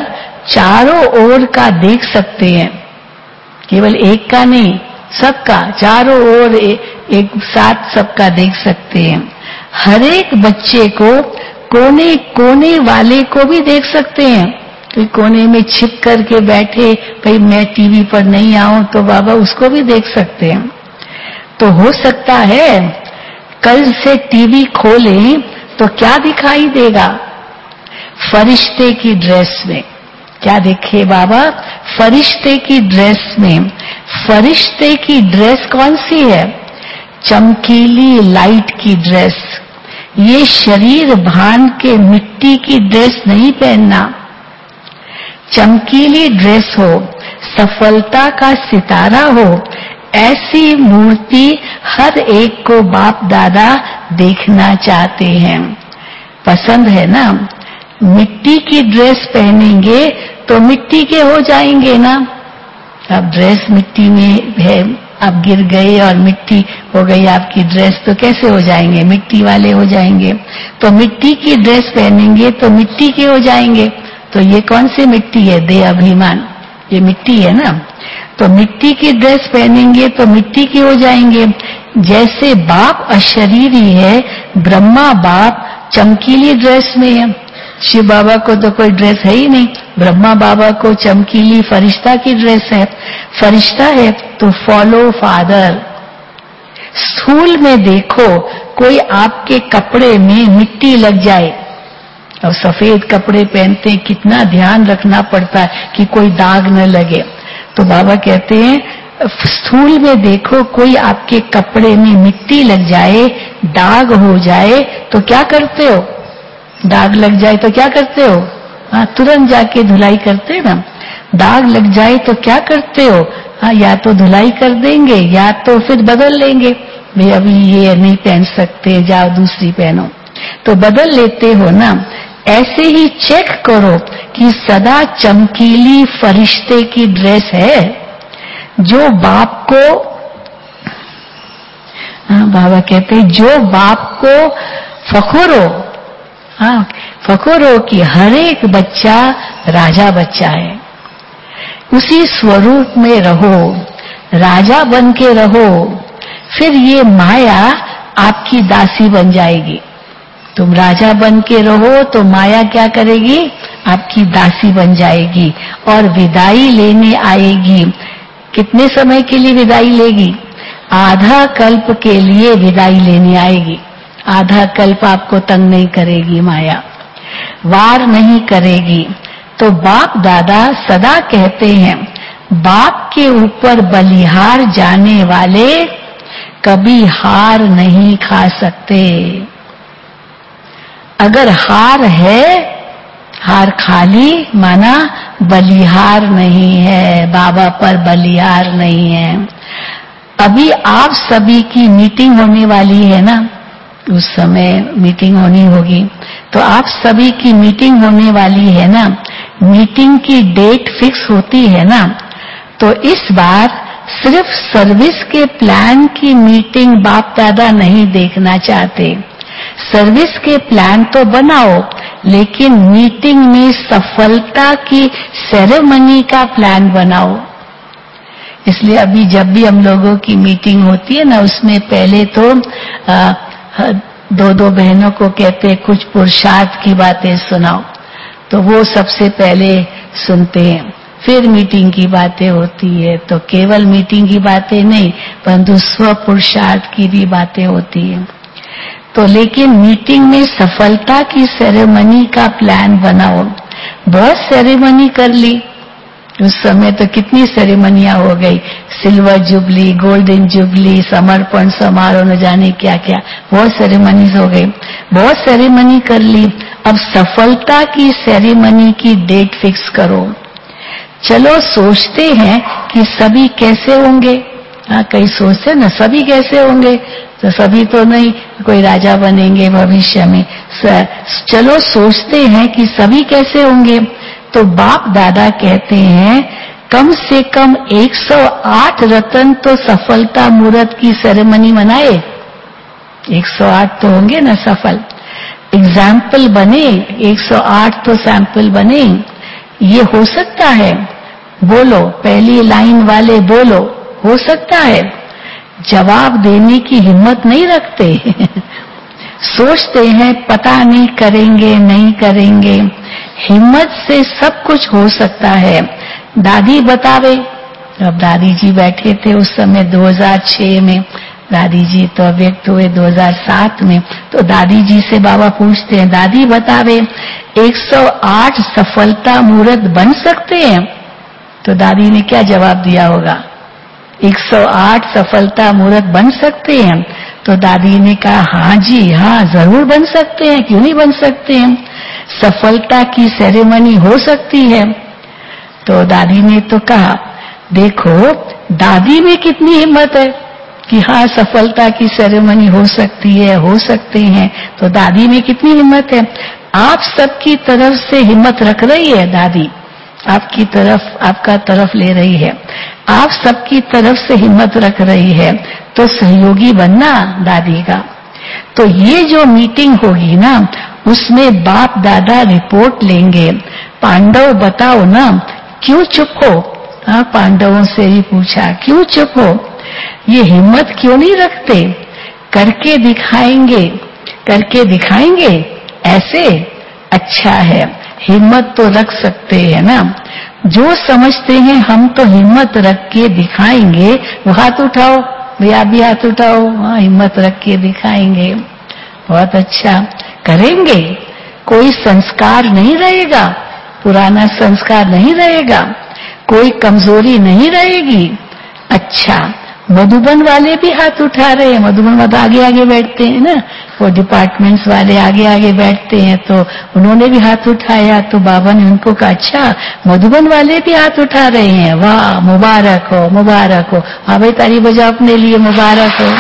Speaker 1: चारों ओर का देख सकते हैं, केवल एक का नहीं, सबका, चारों ओर एक साथ सबका देख सकते हैं। हर एक बच्चे को, कोने कोने वाले को भी देख सकते हैं। कोई कोने में छिप करके बैठे, भाई मैं टीवी पर नहीं आऊं, तो बाबा उसको भी देख सकते हैं। तो हो सकता है कल से टीवी खोलें तो क्या दिखाई देगा? फरिश्ते की ड्रेस में। क्या देखे बाबा? फरिश्ते की ड्रेस में। फरिश्ते की ड्रेस कौन सी है? चमकीली लाइट की ड्रेस। ये शरीर भान के मिट्टी की ड्रेस नहीं पहनना, चमकीली ड्रेस हो, सफलता का सितारा हो, ऐसी मूर्ति हर एक को बाप दादा देखना चाहते हैं। पसंद है ना? मिट्टी की ड्रेस पहनेंगे तो मिट्टी के हो जाएंगे ना। अब ड्रेस मिट्टी में है, आप गिर गए और मिट्टी हो गई आपकी ड्रेस, तो कैसे हो जाएंगे? मिट्टी वाले हो जाएंगे। तो मिट्टी की ड्रेस पहनेंगे तो मिट्टी के हो जाएंगे। तो ये कौन सी मिट्टी है? देह अभिमान, ये मिट्टी है ना। तो मिट्टी की ड्रेस पहनेंगे तो मिट्टी के हो जाएंगे। जैसे बाप अशरीरी है, ब्रह्मा बाप चमकीली ड्रेस में है। शिव बाबा को तो कोई ड्रेस है ही नहीं, ब्रह्मा बाबा को चमकीली फरिश्ता की ड्रेस है। फरिश्ता है तो फॉलो फादर। स्थूल में देखो, कोई आपके कपड़े में मिट्टी लग जाए, और सफेद कपड़े पहनते हैं, कितना ध्यान रखना पड़ता है कि कोई दाग न लगे। तो बाबा कहते हैं स्थूल में देखो, कोई आपके कपड़े में मिट्टी लग जाए, दाग हो जाए, तो क्या करते हो? दाग लग जाए तो क्या करते हो? हाँ, तुरंत जाके धुलाई करते ना। दाग लग जाए तो क्या करते हो? हाँ, या तो धुलाई कर देंगे या तो फिर बदल लेंगे, भाई अभी ये नहीं पहन सकते, जाओ दूसरी पहनो, तो बदल लेते हो ना। ऐसे ही चेक करो कि सदा चमकीली फरिश्ते की ड्रेस है जो बाप को, हाँ, बाबा कहते हैं जो बाप को फखुर हो, हाँ, फखुर हो कि हर एक बच्चा राजा बच्चा है। उसी स्वरूप में रहो, राजा बन के रहो, फिर ये माया आपकी दासी बन जाएगी। तुम राजा बन के रहो तो माया क्या करेगी? आपकी दासी बन जाएगी और विदाई लेने आएगी। कितने समय के लिए विदाई लेगी? आधा कल्प के लिए विदाई लेने आएगी। आधा कल्प आपको तंग नहीं करेगी माया, वार नहीं करेगी। तो बाप दादा सदा कहते हैं, बाप के ऊपर बलिहार जाने वाले कभी हार नहीं खा सकते। अगर हार है, हार खाली माना बलिहार नहीं है, बाबा पर बलिहार नहीं है। अभी आप सभी की मीटिंग होने वाली है ना, उस समय मीटिंग होनी होगी, तो आप सभी की मीटिंग होने वाली है ना, मीटिंग की डेट फिक्स होती है ना। तो इस बार सिर्फ सर्विस के प्लान की मीटिंग बाप दादा नहीं देखना चाहते। सर्विस के प्लान तो बनाओ, लेकिन मीटिंग में सफलता की सेरेमनी का प्लान बनाओ। इसलिए अभी जब भी हम लोगों की मीटिंग होती है ना, उसमें पहले तो दो दो बहनों को कहते हैं कुछ पुरुषार्थ की बातें सुनाओ, तो वो सबसे पहले सुनते हैं, फिर मीटिंग की बातें होती है। तो केवल मीटिंग की बातें नहीं, परंतु स्व पुरुषार्थ की भी बातें होती है। तो लेकिन मीटिंग में सफलता की सेरेमनी का प्लान बनाओ। बहुत सेरेमनी कर ली उस समय, तो कितनी सेरेमनियां हो गई, सिल्वर जुबली, गोल्डन जुबली, समर्पण समारोह, न जाने क्या क्या, बहुत सेरेमनीज हो गई, बहुत सेरेमनी कर ली। अब सफलता की सेरेमनी की डेट फिक्स करो। चलो सोचते हैं कि सभी कैसे होंगे, हाँ, कई सोचते ना सभी कैसे होंगे, तो सभी तो नहीं, कोई राजा बनेंगे भविष्य में। चलो सोचते हैं कि सभी कैसे होंगे, तो बाप दादा कहते हैं कम से कम 108 रतन तो सफलता मुहूर्त की सेरेमनी मनाए। 108 तो होंगे ना सफल, एग्जाम्पल बने, 108 तो सैंपल बने। ये हो सकता है? बोलो, पहली लाइन वाले बोलो, हो सकता है? जवाब देने की हिम्मत नहीं रखते। सोचते हैं पता नहीं करेंगे नहीं करेंगे। हिम्मत से सब कुछ हो सकता है। दादी बतावे, अब दादी जी बैठे थे उस समय 2006 में, दादी जी तो व्यक्त हुए 2007 में, तो दादी जी से बाबा पूछते हैं, दादी बतावे 108 सफलता मुहूर्त बन सकते हैं? तो दादी ने क्या जवाब दिया होगा? 108 सफलता मुहूर्त बन सकते हैं? तो दादी ने कहा, हाँ जी हाँ, जरूर बन सकते हैं, क्यों नहीं बन सकते हैं? सफलता की सेरेमनी हो सकती है। तो दादी ने तो कहा, देखो दादी में कितनी हिम्मत है कि हाँ सफलता की सेरेमनी हो सकती है, हो सकते हैं। तो दादी में कितनी हिम्मत है। आप सबकी तरफ से हिम्मत रख रही है दादी, आपकी तरफ, आपका तरफ ले रही है, आप सबकी तरफ से हिम्मत रख रही है, तो सहयोगी बनना दादी का। तो ये जो मीटिंग होगी ना, उसमें बाप दादा रिपोर्ट लेंगे। पांडव बताओ ना, क्यों चुप हो? हाँ, पांडवों से ही पूछा, क्यों चुप हो? ये हिम्मत क्यों नहीं रखते? करके दिखाएंगे, करके दिखाएंगे ऐसे। अच्छा है, हिम्मत तो रख सकते हैं ना। जो समझते हैं हम तो हिम्मत रख के दिखाएंगे, वो हाथ उठाओ, भैया भी हाथ उठाओ। हाँ, हिम्मत रख के दिखाएंगे। बहुत अच्छा, करेंगे। कोई संस्कार नहीं रहेगा, पुराना संस्कार नहीं रहेगा, कोई कमजोरी नहीं रहेगी। अच्छा, मधुबन वाले भी हाथ उठा रहे हैं। मधुबन वाले आगे आगे बैठते हैं ना, वो डिपार्टमेंट्स वाले आगे आगे बैठते हैं, तो उन्होंने भी हाथ उठाया। तो बाबा ने उनको कहा, अच्छा मधुबन वाले भी हाथ उठा रहे हैं, वाह मुबारक हो, मुबारक हो। हाँ भाई, ताली बजाओ अपने लिए, मुबारक हो।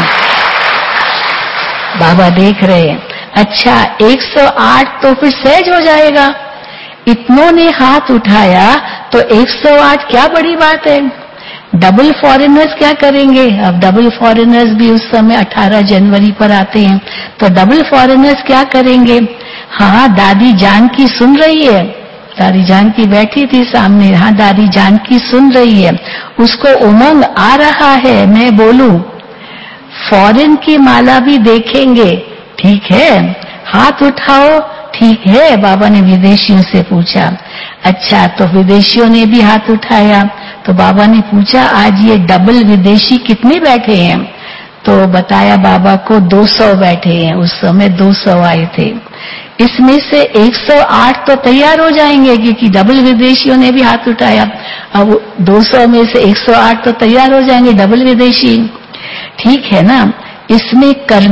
Speaker 1: बाबा देख रहे हैं। अच्छा, 108 तो फिर सहज हो जाएगा। इतनों ने हाथ उठाया तो 108 क्या बड़ी बात है। डबल फॉरेनर्स क्या करेंगे? अब डबल फॉरेनर्स भी उस समय 18 जनवरी पर आते हैं, तो डबल फॉरेनर्स क्या करेंगे? हाँ, दादी जानकी सुन रही है, दादी जानकी बैठी थी सामने। हाँ, दादी जानकी सुन रही है, उसको उमंग आ रहा है मैं बोलूं। फॉरेन की माला भी देखेंगे, ठीक है? हाथ उठाओ, ठीक है? बाबा ने विदेशियों से पूछा। अच्छा, तो विदेशियों ने भी हाथ उठाया। तो बाबा ने पूछा, आज ये डबल विदेशी कितने बैठे हैं? तो बताया बाबा को 200 बैठे हैं। उस समय 200 आए थे। इसमें से 108 तो तैयार हो जाएंगे, क्योंकि डबल विदेशियों ने भी हाथ उठाया। अब 200 में से 108 तो तैयार हो जाएंगे डबल विदेशी, ठीक है ना? इसमें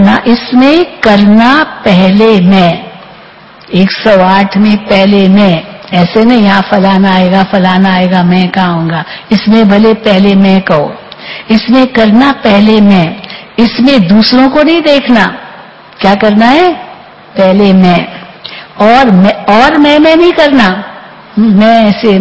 Speaker 1: करना पहले मैं, 108 में पहले मैं, ऐसे नहीं यहाँ फलाना आएगा मैं कहूंगा। इसमें भले पहले मैं कहो, इसमें करना पहले मैं, इसमें दूसरों को नहीं देखना। क्या करना है? पहले मैं। और मैं नहीं करना। मैं से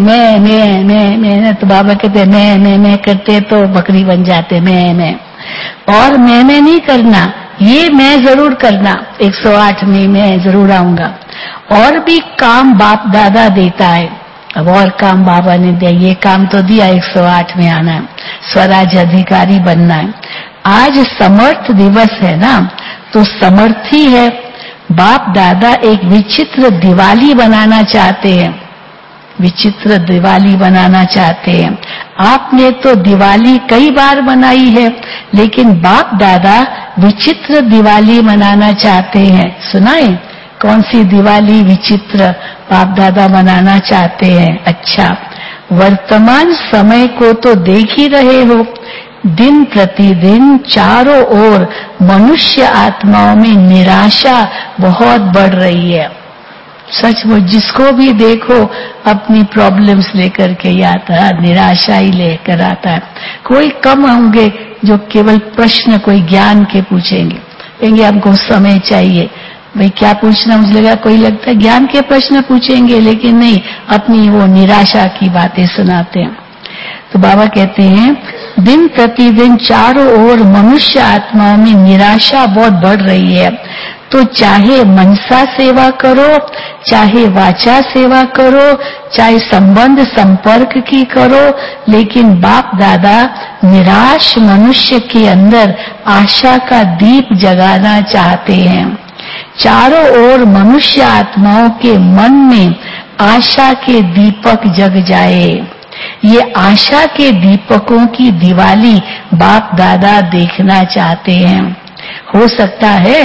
Speaker 1: मैं तो बाबा कहते हैं मैं करते तो बकरी बन जाते। मैं और मैं नहीं करना, ये मैं जरूर करना। 108 में मैं जरूर आऊंगा। और भी काम बाप दादा देता है। अब और काम बाबा ने दिया, ये काम तो दिया, 108 में आना है, स्वराज अधिकारी बनना है। आज समर्थ दिवस है ना, तो समर्थी है। बाप दादा एक विचित्र दिवाली बनाना चाहते हैं, विचित्र दिवाली बनाना चाहते हैं। आपने तो दिवाली कई बार बनाई है, लेकिन बाप दादा विचित्र दिवाली मनाना चाहते हैं। सुनाए कौन सी दिवाली विचित्र बाप दादा मनाना चाहते हैं? अच्छा, वर्तमान समय को तो देख ही रहे हो, दिन प्रतिदिन चारों ओर मनुष्य आत्माओं में निराशा बहुत बढ़ रही है। सचमुच, जिसको भी देखो अपनी प्रॉब्लम्स लेकर के आता है, निराशा ही लेकर आता है। कोई कम होंगे जो केवल प्रश्न कोई ज्ञान के पूछेंगे, कहेंगे हमको समय चाहिए। भाई क्या पूछना, मुझे लगा कोई लगता है ज्ञान के प्रश्न पूछेंगे, लेकिन नहीं, अपनी वो निराशा की बातें सुनाते हैं। तो बाबा कहते हैं, दिन प्रतिदिन चारों ओर मनुष्य आत्माओं में निराशा बहुत बढ़ रही है, तो चाहे मनसा सेवा करो, चाहे वाचा सेवा करो, चाहे संबंध संपर्क की करो, लेकिन बाप दादा निराश मनुष्य के अंदर आशा का दीप जगाना चाहते हैं। चारों ओर मनुष्य आत्माओं के मन में आशा के दीपक जग जाए। ये आशा के दीपकों की दिवाली बाप दादा देखना चाहते हैं। हो सकता है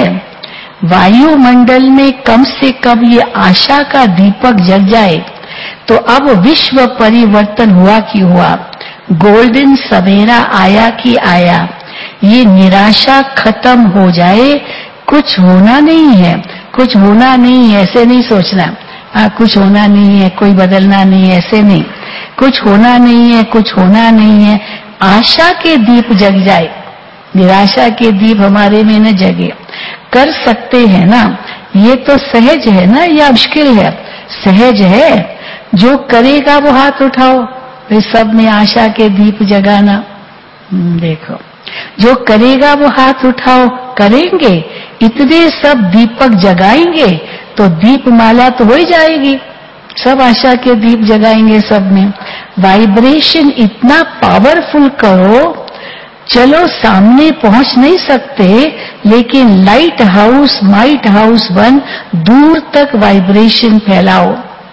Speaker 1: वायुमंडल में कम से कम ये आशा का दीपक जग जाए तो अब विश्व परिवर्तन हुआ कि हुआ, गोल्डन सवेरा आया कि आया। ये निराशा खत्म हो जाए। कुछ होना नहीं है, कुछ होना नहीं है, ऐसे नहीं सोचना। कुछ होना नहीं है, कोई बदलना नहीं है, ऐसे नहीं। कुछ होना नहीं है, कुछ होना नहीं है। आशा के दीप जग जाए, निराशा के दीप हमारे में न जगे। कर सकते हैं ना, ये तो सहज है ना या मुश्किल है? सहज है। जो करेगा वो हाथ उठाओ। वे सब में आशा के दीप जगाना, देखो जो करेगा वो हाथ उठाओ। करेंगे, इतने सब दीपक जगाएंगे तो दीपमाला तो हो ही जाएगी। सब आशा के दीप जगाएंगे सब में। वाइब्रेशन इतना पावरफुल करो, चलो सामने पहुंच नहीं सकते, लेकिन लाइट हाउस माइट हाउस बन दूर तक वाइब्रेशन फैलाओ।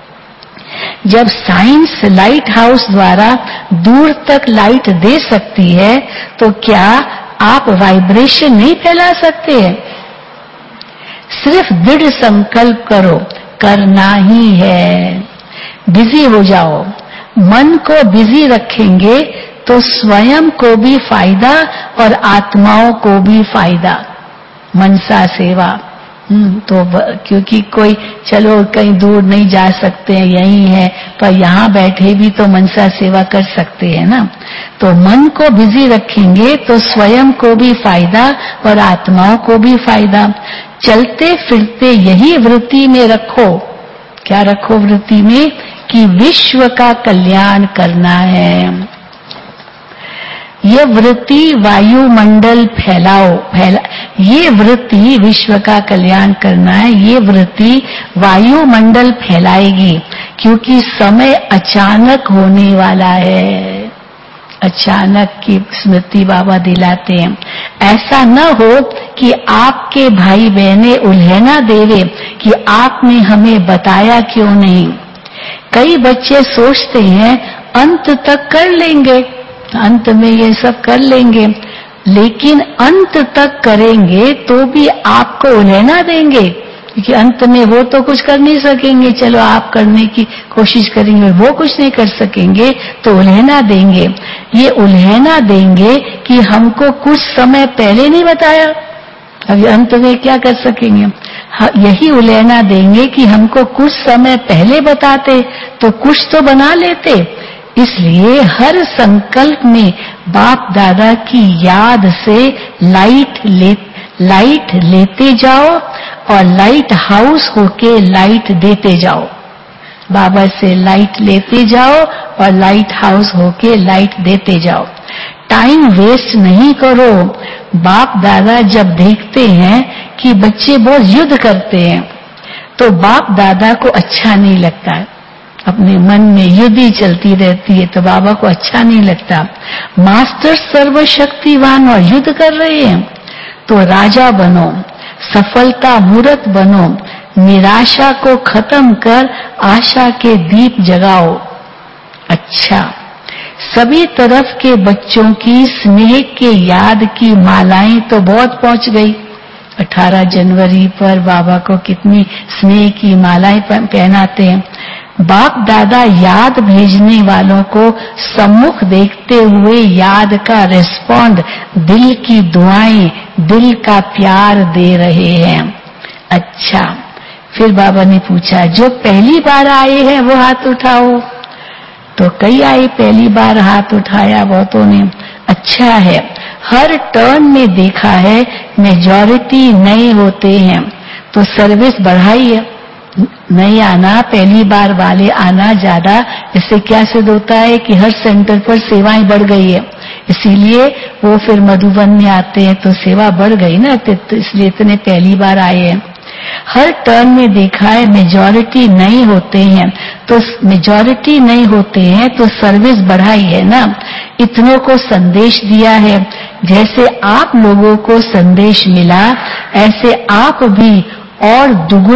Speaker 1: जब साइंस लाइट हाउस द्वारा दूर तक लाइट दे सकती है, तो क्या आप वाइब्रेशन नहीं फैला सकते हैं? सिर्फ दृढ़ संकल्प करो, करना ही है। बिजी हो जाओ। मन को बिजी रखेंगे तो स्वयं को भी फायदा और आत्माओं को भी फायदा। मनसा सेवा तो क्योंकि कोई चलो कहीं दूर नहीं जा सकते हैं, यही है, पर यहाँ बैठे भी तो मनसा सेवा कर सकते हैं ना। तो मन को बिजी रखेंगे तो स्वयं को भी फायदा और आत्माओं को भी फायदा। चलते फिरते यही वृत्ति में रखो। क्या रखो वृत्ति में? कि विश्व का कल्याण करना है। ये वृत्ति वायुमंडल फैलाओ। ये वृत्ति विश्व का कल्याण करना है, ये वृत्ति वायुमंडल फैलाएगी, क्योंकि समय अचानक होने वाला है। अचानक की स्मृति बाबा दिलाते हैं। ऐसा न हो कि आपके भाई बहनें उल्हेना देवे कि आपने हमें बताया क्यों नहीं। कई बच्चे सोचते हैं अंत तक कर लेंगे, अंत में ये सब कर लेंगे, लेकिन अंत तक करेंगे तो भी आपको उल्हेना देंगे, क्योंकि अंत में वो तो कुछ कर नहीं सकेंगे। चलो आप करने की कोशिश करेंगे, वो कुछ नहीं कर सकेंगे तो उल्हेना देंगे। ये उल्हेना देंगे कि हमको कुछ समय पहले नहीं बताया, अब अंत में क्या कर सकेंगे। यही उल्हेना देंगे कि हमको कुछ समय पहले बताते तो कुछ तो बना लेते। इसलिए हर संकल्प में बाप दादा की याद से लाइट लेते जाओ और लाइट हाउस होके लाइट देते जाओ। बाबा से लाइट लेते जाओ और लाइट हाउस होके लाइट देते जाओ। टाइम वेस्ट नहीं करो। बाप दादा जब देखते हैं कि बच्चे बहुत युद्ध करते हैं तो बाप दादा को अच्छा नहीं लगता। अपने मन में युद्ध ही चलती रहती है तो बाबा को अच्छा नहीं लगता। मास्टर सर्वशक्तिवान और युद्ध कर रहे हैं तो राजा बनो, सफलता मूर्त बनो, निराशा को खत्म कर आशा के दीप जगाओ। अच्छा, सभी तरफ के बच्चों की स्नेह के याद की मालाएं तो बहुत पहुंच गई। 18 जनवरी पर बाबा को कितनी स्नेह की मालाएं पहनाते हैं। बाप दादा याद भेजने वालों को सम्मुख देखते हुए याद का रिस्पॉन्ड, दिल की दुआएं, दिल का प्यार दे रहे हैं। अच्छा, फिर बाबा ने पूछा जो पहली बार आए हैं वो हाथ उठाओ। तो कई आए, पहली बार हाथ उठाया बहुतों ने। अच्छा है, हर टर्न में देखा है मेजॉरिटी नए होते हैं तो सर्विस बढ़ाई है। नहीं आना, पहली बार वाले आना ज्यादा, इससे क्या सिद्ध होता है कि हर सेंटर पर सेवाएं बढ़ गई है। इसीलिए वो फिर मधुबन में आते हैं तो सेवा बढ़ गई ना, तो इसलिए इतने पहली बार आए हैं। हर टर्न में देखा है मेजॉरिटी नहीं होते हैं, तो मेजॉरिटी नहीं होते हैं तो सर्विस बढ़ाई है ना, इतनों को संदेश दिया है। जैसे आप लोगों को संदेश मिला, ऐसे आप भी और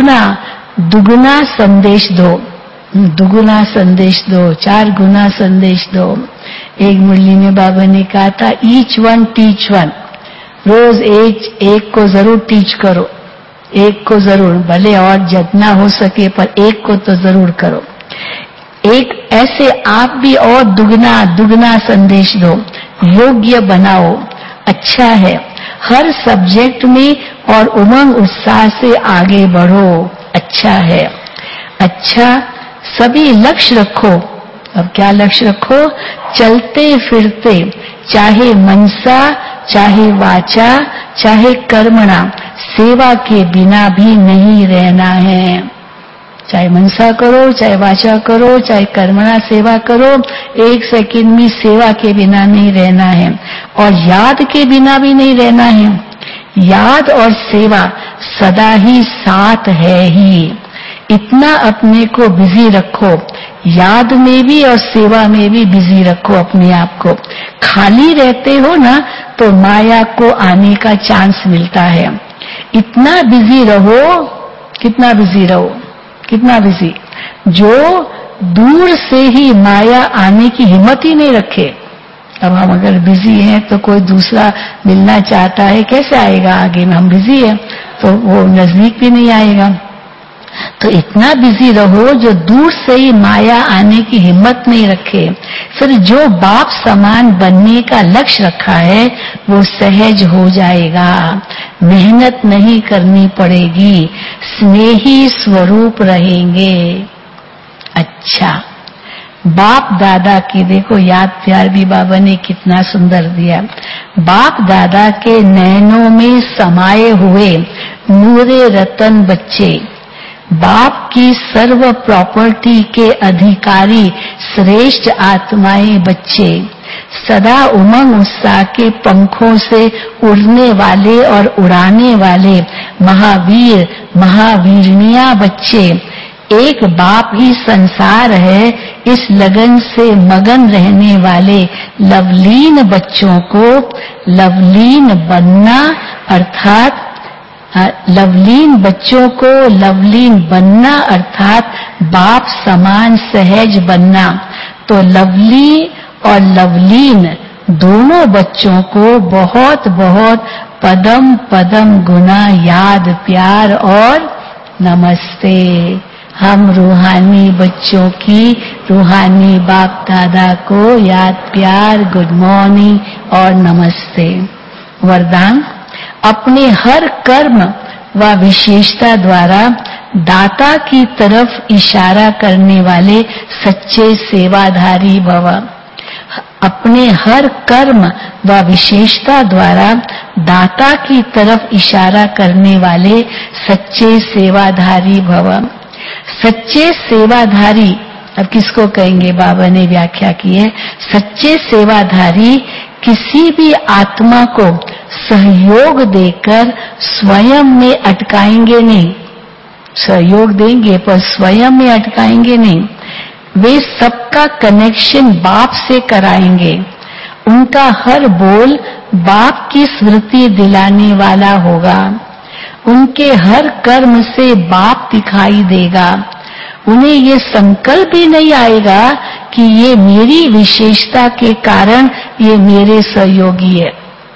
Speaker 1: दुगुना संदेश दो, दुगुना संदेश दो, 4 गुना संदेश दो। एक मुरली में बाबा ने कहा था, ईच वन टीच वन, रोज एक को जरूर टीच करो, एक को जरूर, भले और जितना हो सके पर एक को तो जरूर करो। एक ऐसे आप भी और दुगना संदेश दो, योग्य बनाओ। अच्छा है, हर सब्जेक्ट में और उमंग उत्साह से आगे बढ़ो। अच्छा है, अच्छा सभी लक्ष्य रखो। अब क्या लक्ष्य रखो? चलते फिरते, चाहे मनसा, चाहे वाचा, चाहे कर्मणा, सेवा के बिना भी नहीं रहना है। चाहे मनसा करो, चाहे वाचा करो, चाहे कर्मणा सेवा करो, 1 सेकंड में सेवा के बिना नहीं रहना है, और याद के बिना भी नहीं रहना है। याद और सेवा सदा ही साथ है ही। इतना अपने को बिजी रखो, याद में भी और सेवा में भी बिजी रखो अपने आप को। खाली रहते हो ना तो माया को आने का चांस मिलता है। इतना बिजी रहो, कितना बिजी रहो, कितना बिजी, जो दूर से ही माया आने की हिम्मत ही नहीं रखे। अब हम अगर बिजी हैं तो कोई दूसरा मिलना चाहता है, कैसे आएगा आगे में? हम बिजी हैं तो वो नजदीक भी नहीं आएगा। तो इतना बिजी रहो जो दूर से ही माया आने की हिम्मत नहीं रखे। फिर जो बाप समान बनने का लक्ष्य रखा है वो सहज हो जाएगा, मेहनत नहीं करनी पड़ेगी, स्नेही स्वरूप रहेंगे। अच्छा, बाप दादा की देखो याद प्यार भी बाबा ने कितना सुंदर दिया। बाप दादा के नैनों में समाये हुए नूरे रतन बच्चे, बाप की सर्व प्रॉपर्टी के अधिकारी श्रेष्ठ आत्माएं बच्चे, सदा उमंग उत्साह के पंखों से उड़ने वाले और उड़ाने वाले महावीर महावीरनिया बच्चे। एक बाप ही संसार है, इस लगन से मगन रहने वाले लवलीन बच्चों को लवलीन बनना, अर्थात लवलीन बच्चों को लवलीन बनना अर्थात बाप समान सहज बनना। तो लवली और लवलीन दोनों बच्चों को बहुत बहुत पदम पदम गुना याद प्यार और नमस्ते। हम रूहानी बच्चों की रूहानी बाप दादा को याद प्यार, गुड मॉर्निंग और नमस्ते। वरदान, अपने हर कर्म व विशेषता द्वारा दाता की तरफ इशारा करने वाले सच्चे सेवाधारी भव। अपने हर कर्म व विशेषता द्वारा दाता की तरफ इशारा करने वाले सच्चे सेवाधारी भव। सच्चे सेवाधारी अब किसको कहेंगे? बाबा ने व्याख्या की है, सच्चे सेवाधारी किसी भी आत्मा को सहयोग देकर स्वयं में अटकाएंगे नहीं। सहयोग देंगे पर स्वयं में अटकाएंगे नहीं। वे सबका कनेक्शन बाप से कराएंगे। उनका हर बोल बाप की स्मृति दिलाने वाला होगा। उनके हर कर्म से बाप दिखाई देगा। उन्हें ये संकल्प भी नहीं आएगा कि ये मेरी विशेषता के कारण ये मेरे सहयोगी है।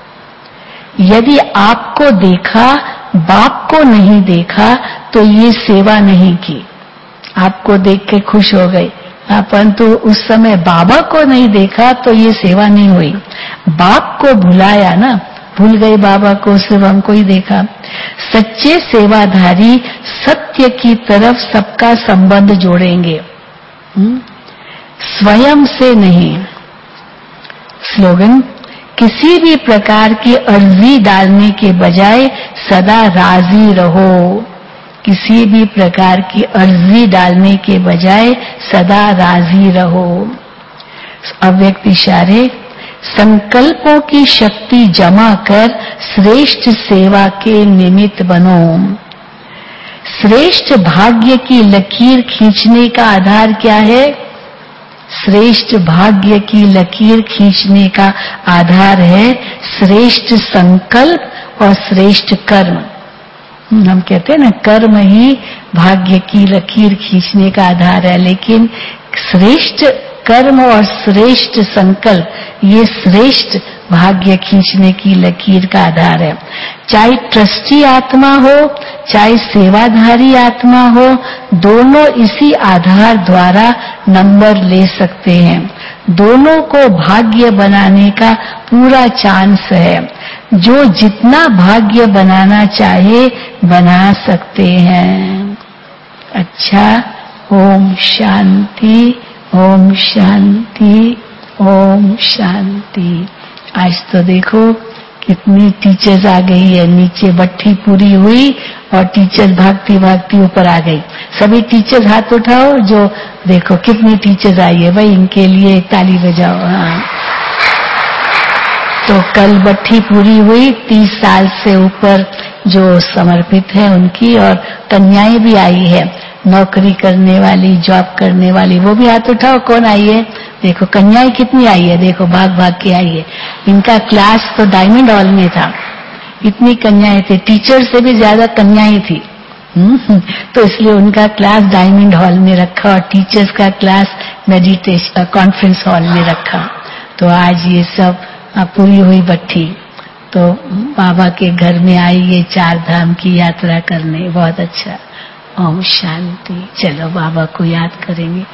Speaker 1: यदि आपको देखा, बाप को नहीं देखा तो ये सेवा नहीं की। आपको देख के खुश हो गई, परंतु उस समय बाबा को नहीं देखा तो ये सेवा नहीं हुई। बाप को भुलाया ना, भूल गए बाबा को, सिर्फ हमको ही देखा। सच्चे सेवाधारी सत्य की तरफ सबका संबंध जोड़ेंगे, स्वयं से नहीं। स्लोगन, किसी भी प्रकार की अर्जी डालने के बजाय सदा राजी रहो। किसी भी प्रकार की अर्जी डालने के बजाय सदा राजी रहो। अव्यक्त इशारे, संकल्पों की शक्ति जमा कर श्रेष्ठ सेवा के निमित्त बनो। श्रेष्ठ भाग्य की लकीर खींचने का आधार क्या है? श्रेष्ठ भाग्य की लकीर खींचने का आधार है श्रेष्ठ संकल्प और श्रेष्ठ कर्म। हम कहते हैं ना, कर्म ही भाग्य की लकीर खींचने का आधार है, लेकिन श्रेष्ठ कर्म और श्रेष्ठ संकल्प ये श्रेष्ठ भाग्य खींचने की लकीर का आधार है। चाहे ट्रस्टी आत्मा हो, चाहे सेवाधारी आत्मा हो, दोनों इसी आधार द्वारा नंबर ले सकते हैं। दोनों को भाग्य बनाने का पूरा चांस है। जो जितना भाग्य बनाना चाहे बना सकते हैं। अच्छा, ओम शांति, ओम शांति, ओम शांति। आज तो देखो कितनी टीचर्स आ गई है। नीचे बट्टी पूरी हुई और टीचर्स भागती भागती ऊपर आ गई। सभी टीचर्स हाथ उठाओ। जो देखो कितनी टीचर्स आई है भाई, इनके लिए ताली बजाओ। हाँ, तो कल बट्टी पूरी हुई 30 साल से ऊपर जो समर्पित है उनकी, और कन्याएं भी आई है, नौकरी करने वाली, जॉब करने वाली, वो भी हाथ उठाओ। कौन आई है? देखो कन्याएं कितनी आई है, देखो भाग भाग के आई है। इनका क्लास तो डायमंड हॉल में था, इतनी कन्याएं थी, टीचर से भी ज्यादा कन्याएं थी। तो इसलिए उनका क्लास डायमंड हॉल में रखा और टीचर्स का क्लास मेडिटेशन कॉन्फ्रेंस हॉल में रखा। तो आज ये सब पूरी हुई बट्टी, तो बाबा के घर में आई ये 4 धाम की यात्रा करने। बहुत अच्छा। ओम शांति। चलो बाबा को याद करेंगे।